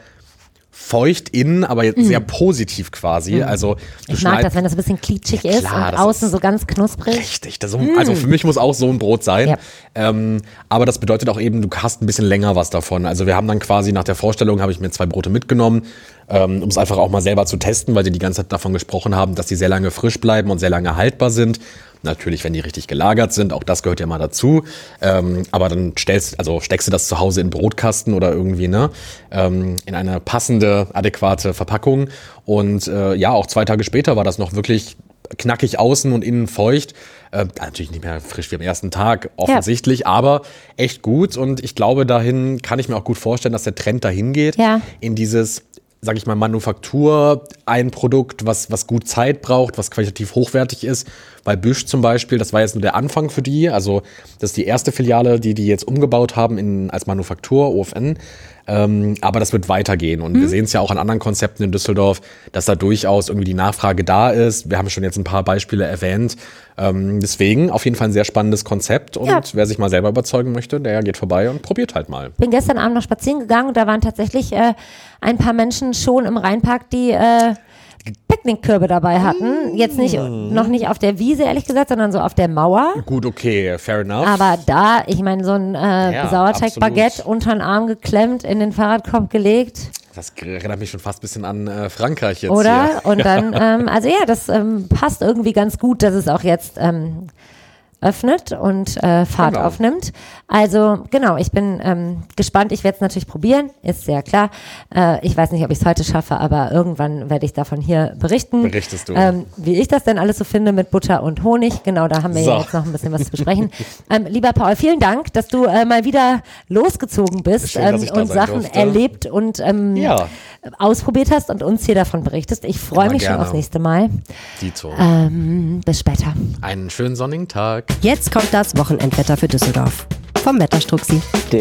feucht innen, aber jetzt sehr positiv quasi. Also du Ich mag schneid- das, wenn das ein bisschen klitschig Ja, ist klar, und das außen ist so ganz knusprig. Richtig, das so, also für mich muss auch so ein Brot sein. Ja. Ähm, aber das bedeutet auch eben, du hast ein bisschen länger was davon. Also wir haben dann quasi nach der Vorstellung, habe ich mir zwei Brote mitgenommen, ähm, um es einfach auch mal selber zu testen, weil die die ganze Zeit davon gesprochen haben, dass die sehr lange frisch bleiben und sehr lange haltbar sind. Natürlich, wenn die richtig gelagert sind, auch das gehört ja mal dazu. Ähm, aber dann stellst, also steckst du das zu Hause in den Brotkasten oder irgendwie, ne, ähm, in eine passende, adäquate Verpackung. Und äh, ja, auch zwei Tage später war das noch wirklich knackig außen und innen feucht. Äh, natürlich nicht mehr frisch wie am ersten Tag, offensichtlich, ja. aber echt gut. Und ich glaube, dahin kann ich mir auch gut vorstellen, dass der Trend dahin geht. Ja. In dieses, sag ich mal, Manufaktur, ein Produkt, was, was gut Zeit braucht, was qualitativ hochwertig ist. Bei Büsch zum Beispiel, das war jetzt nur der Anfang für die. Also das ist die erste Filiale, die die jetzt umgebaut haben in, als Manufaktur, O F N. Ähm, aber das wird weitergehen. Und mhm. wir sehen es ja auch an anderen Konzepten in Düsseldorf, dass da durchaus irgendwie die Nachfrage da ist. Wir haben schon jetzt ein paar Beispiele erwähnt. Ähm, deswegen auf jeden Fall ein sehr spannendes Konzept. Und ja. wer sich mal selber überzeugen möchte, der geht vorbei und probiert halt mal. Bin gestern Abend noch spazieren gegangen und da waren tatsächlich äh, ein paar Menschen schon im Rheinpark, die äh, Picknickkörbe dabei hatten. Jetzt nicht, noch nicht auf der Wiese, ehrlich gesagt, sondern so auf der Mauer. Gut, okay, fair enough. Aber da, ich meine, so ein äh, Ja, Sauerteig-Baguette absolut. unter den Arm geklemmt, in den Fahrradkorb gelegt. Das erinnert mich schon fast ein bisschen an äh, Frankreich jetzt. Oder? Hier. Und dann, ähm, also ja, das ähm, passt irgendwie ganz gut, dass es auch jetzt ähm, öffnet und äh, Fahrt Genau. aufnimmt. Also genau, ich bin ähm, gespannt. Ich werde es natürlich probieren, ist sehr klar. Äh, ich weiß nicht, ob ich es heute schaffe, aber irgendwann werde ich davon hier berichten. Berichtest du. Ähm, wie ich das denn alles so finde mit Butter und Honig. Genau, da haben wir So. ja jetzt noch ein bisschen was zu besprechen. ähm, lieber Paul, vielen Dank, dass du äh, mal wieder losgezogen bist Schön, dass ähm, ich da und sein Sachen durfte. erlebt und ähm, Ja. ausprobiert hast und uns hier davon berichtest. Ich freue Immer mich schon gerne. aufs nächste Mal. Dito. Ähm, bis später. Einen schönen sonnigen Tag. Jetzt kommt das Wochenendwetter für Düsseldorf. Vom Wetterstruxi.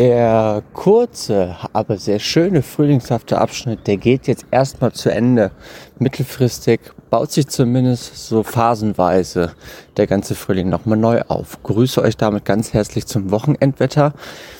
Der kurze, aber sehr schöne frühlingshafte Abschnitt, der geht jetzt erstmal zu Ende. Mittelfristig baut sich zumindest so phasenweise der ganze Frühling nochmal neu auf. Grüße euch damit ganz herzlich zum Wochenendwetter.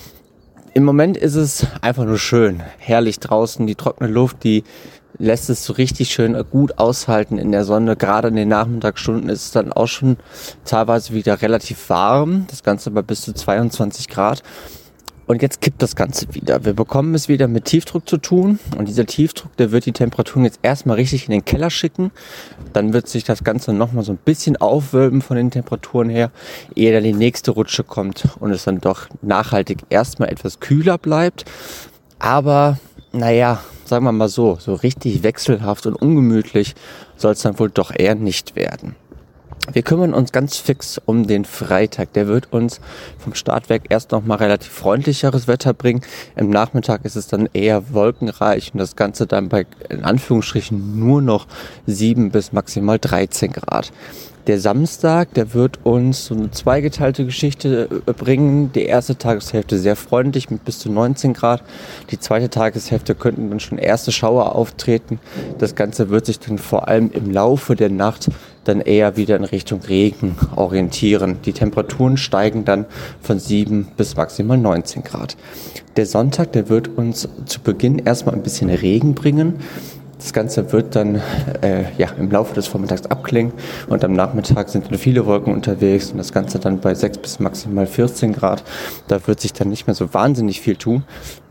Im Moment ist es einfach nur schön, herrlich draußen, die trockene Luft, die lässt es so richtig schön gut aushalten in der Sonne. Gerade in den Nachmittagsstunden ist es dann auch schon teilweise wieder relativ warm, das Ganze bei bis zu zweiundzwanzig Grad. Und jetzt kippt das Ganze wieder. Wir bekommen es wieder mit Tiefdruck zu tun und dieser Tiefdruck, der wird die Temperaturen jetzt erstmal richtig in den Keller schicken. Dann wird sich das Ganze nochmal so ein bisschen aufwölben von den Temperaturen her, ehe dann die nächste Rutsche kommt und es dann doch nachhaltig erstmal etwas kühler bleibt. Aber naja, sagen wir mal so, so richtig wechselhaft und ungemütlich soll es dann wohl doch eher nicht werden. Wir kümmern uns ganz fix um den Freitag. Der wird uns vom Startwerk erst noch mal relativ freundlicheres Wetter bringen. Im Nachmittag ist es dann eher wolkenreich und das Ganze dann bei, in Anführungsstrichen, nur noch sieben bis maximal dreizehn Grad. Der Samstag, der wird uns so eine zweigeteilte Geschichte bringen. Die erste Tageshälfte sehr freundlich mit bis zu neunzehn Grad. Die zweite Tageshälfte könnten dann schon erste Schauer auftreten. Das Ganze wird sich dann vor allem im Laufe der Nacht dann eher wieder in Richtung Regen orientieren. Die Temperaturen steigen dann von sieben bis maximal neunzehn Grad. Der Sonntag, der wird uns zu Beginn erstmal ein bisschen Regen bringen. Das Ganze wird dann äh, ja, im Laufe des Vormittags abklingen und am Nachmittag sind dann viele Wolken unterwegs und das Ganze dann bei sechs bis maximal vierzehn Grad. Da wird sich dann nicht mehr so wahnsinnig viel tun.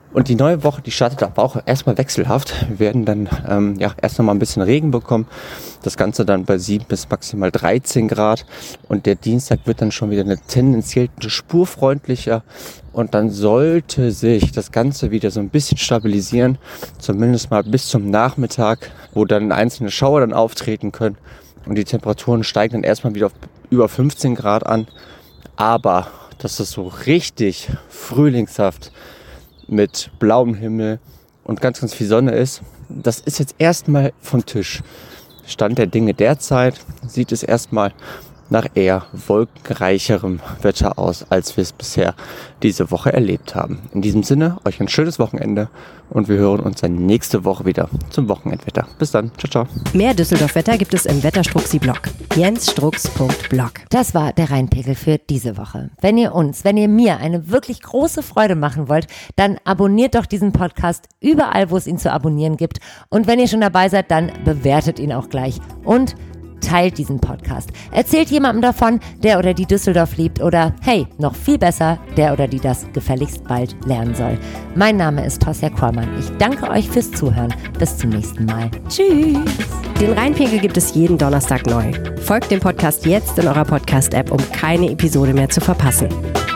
Und die neue Woche, die startet aber auch erstmal wechselhaft. Wir werden dann ähm, ja, erst noch mal ein bisschen Regen bekommen. Das Ganze dann bei sieben bis maximal dreizehn Grad. Und der Dienstag wird dann schon wieder eine tendenziell spurfreundlicher. Und dann sollte sich das Ganze wieder so ein bisschen stabilisieren. Zumindest mal bis zum Nachmittag, wo dann einzelne Schauer dann auftreten können. Und die Temperaturen steigen dann erstmal wieder auf über fünfzehn Grad an. Aber dass es so richtig frühlingshaft mit blauem Himmel und ganz, ganz viel Sonne ist, das ist jetzt erstmal vom Tisch. Stand der Dinge derzeit sieht es erstmal nach eher wolkenreicherem Wetter aus, als wir es bisher diese Woche erlebt haben. In diesem Sinne, euch ein schönes Wochenende und wir hören uns dann nächste Woche wieder zum Wochenendwetter. Bis dann, ciao, ciao. Mehr Düsseldorf-Wetter gibt es im Wetterstruxi-Blog. jens strux punkt blog. Das war der Rheinpegel für diese Woche. Wenn ihr uns, wenn ihr mir eine wirklich große Freude machen wollt, dann abonniert doch diesen Podcast überall, wo es ihn zu abonnieren gibt. Und wenn ihr schon dabei seid, dann bewertet ihn auch gleich. Und teilt diesen Podcast. Erzählt jemandem davon, der oder die Düsseldorf liebt oder, hey, noch viel besser, der oder die das gefälligst bald lernen soll. Mein Name ist Tosja Kormann. Ich danke euch fürs Zuhören. Bis zum nächsten Mal. Tschüss. Den Rheinpegel gibt es jeden Donnerstag neu. Folgt dem Podcast jetzt in eurer Podcast-App, um keine Episode mehr zu verpassen.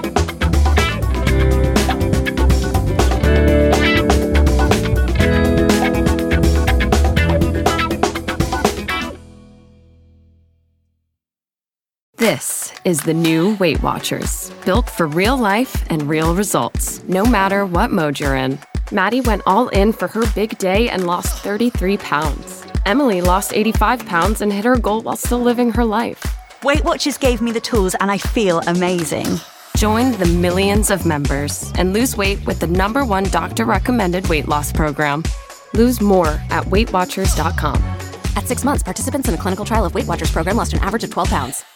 This is the new Weight Watchers, built for real life and real results, no matter what mode you're in. Maddie went all in for her big day and lost thirty-three pounds. Emily lost eighty-five pounds and hit her goal while still living her life. Weight Watchers gave me the tools and I feel amazing. Join the millions of members and lose weight with the number one doctor-recommended weight loss program. Lose more at weight watchers dot com. At six months, participants in a clinical trial of Weight Watchers program lost an average of twelve pounds.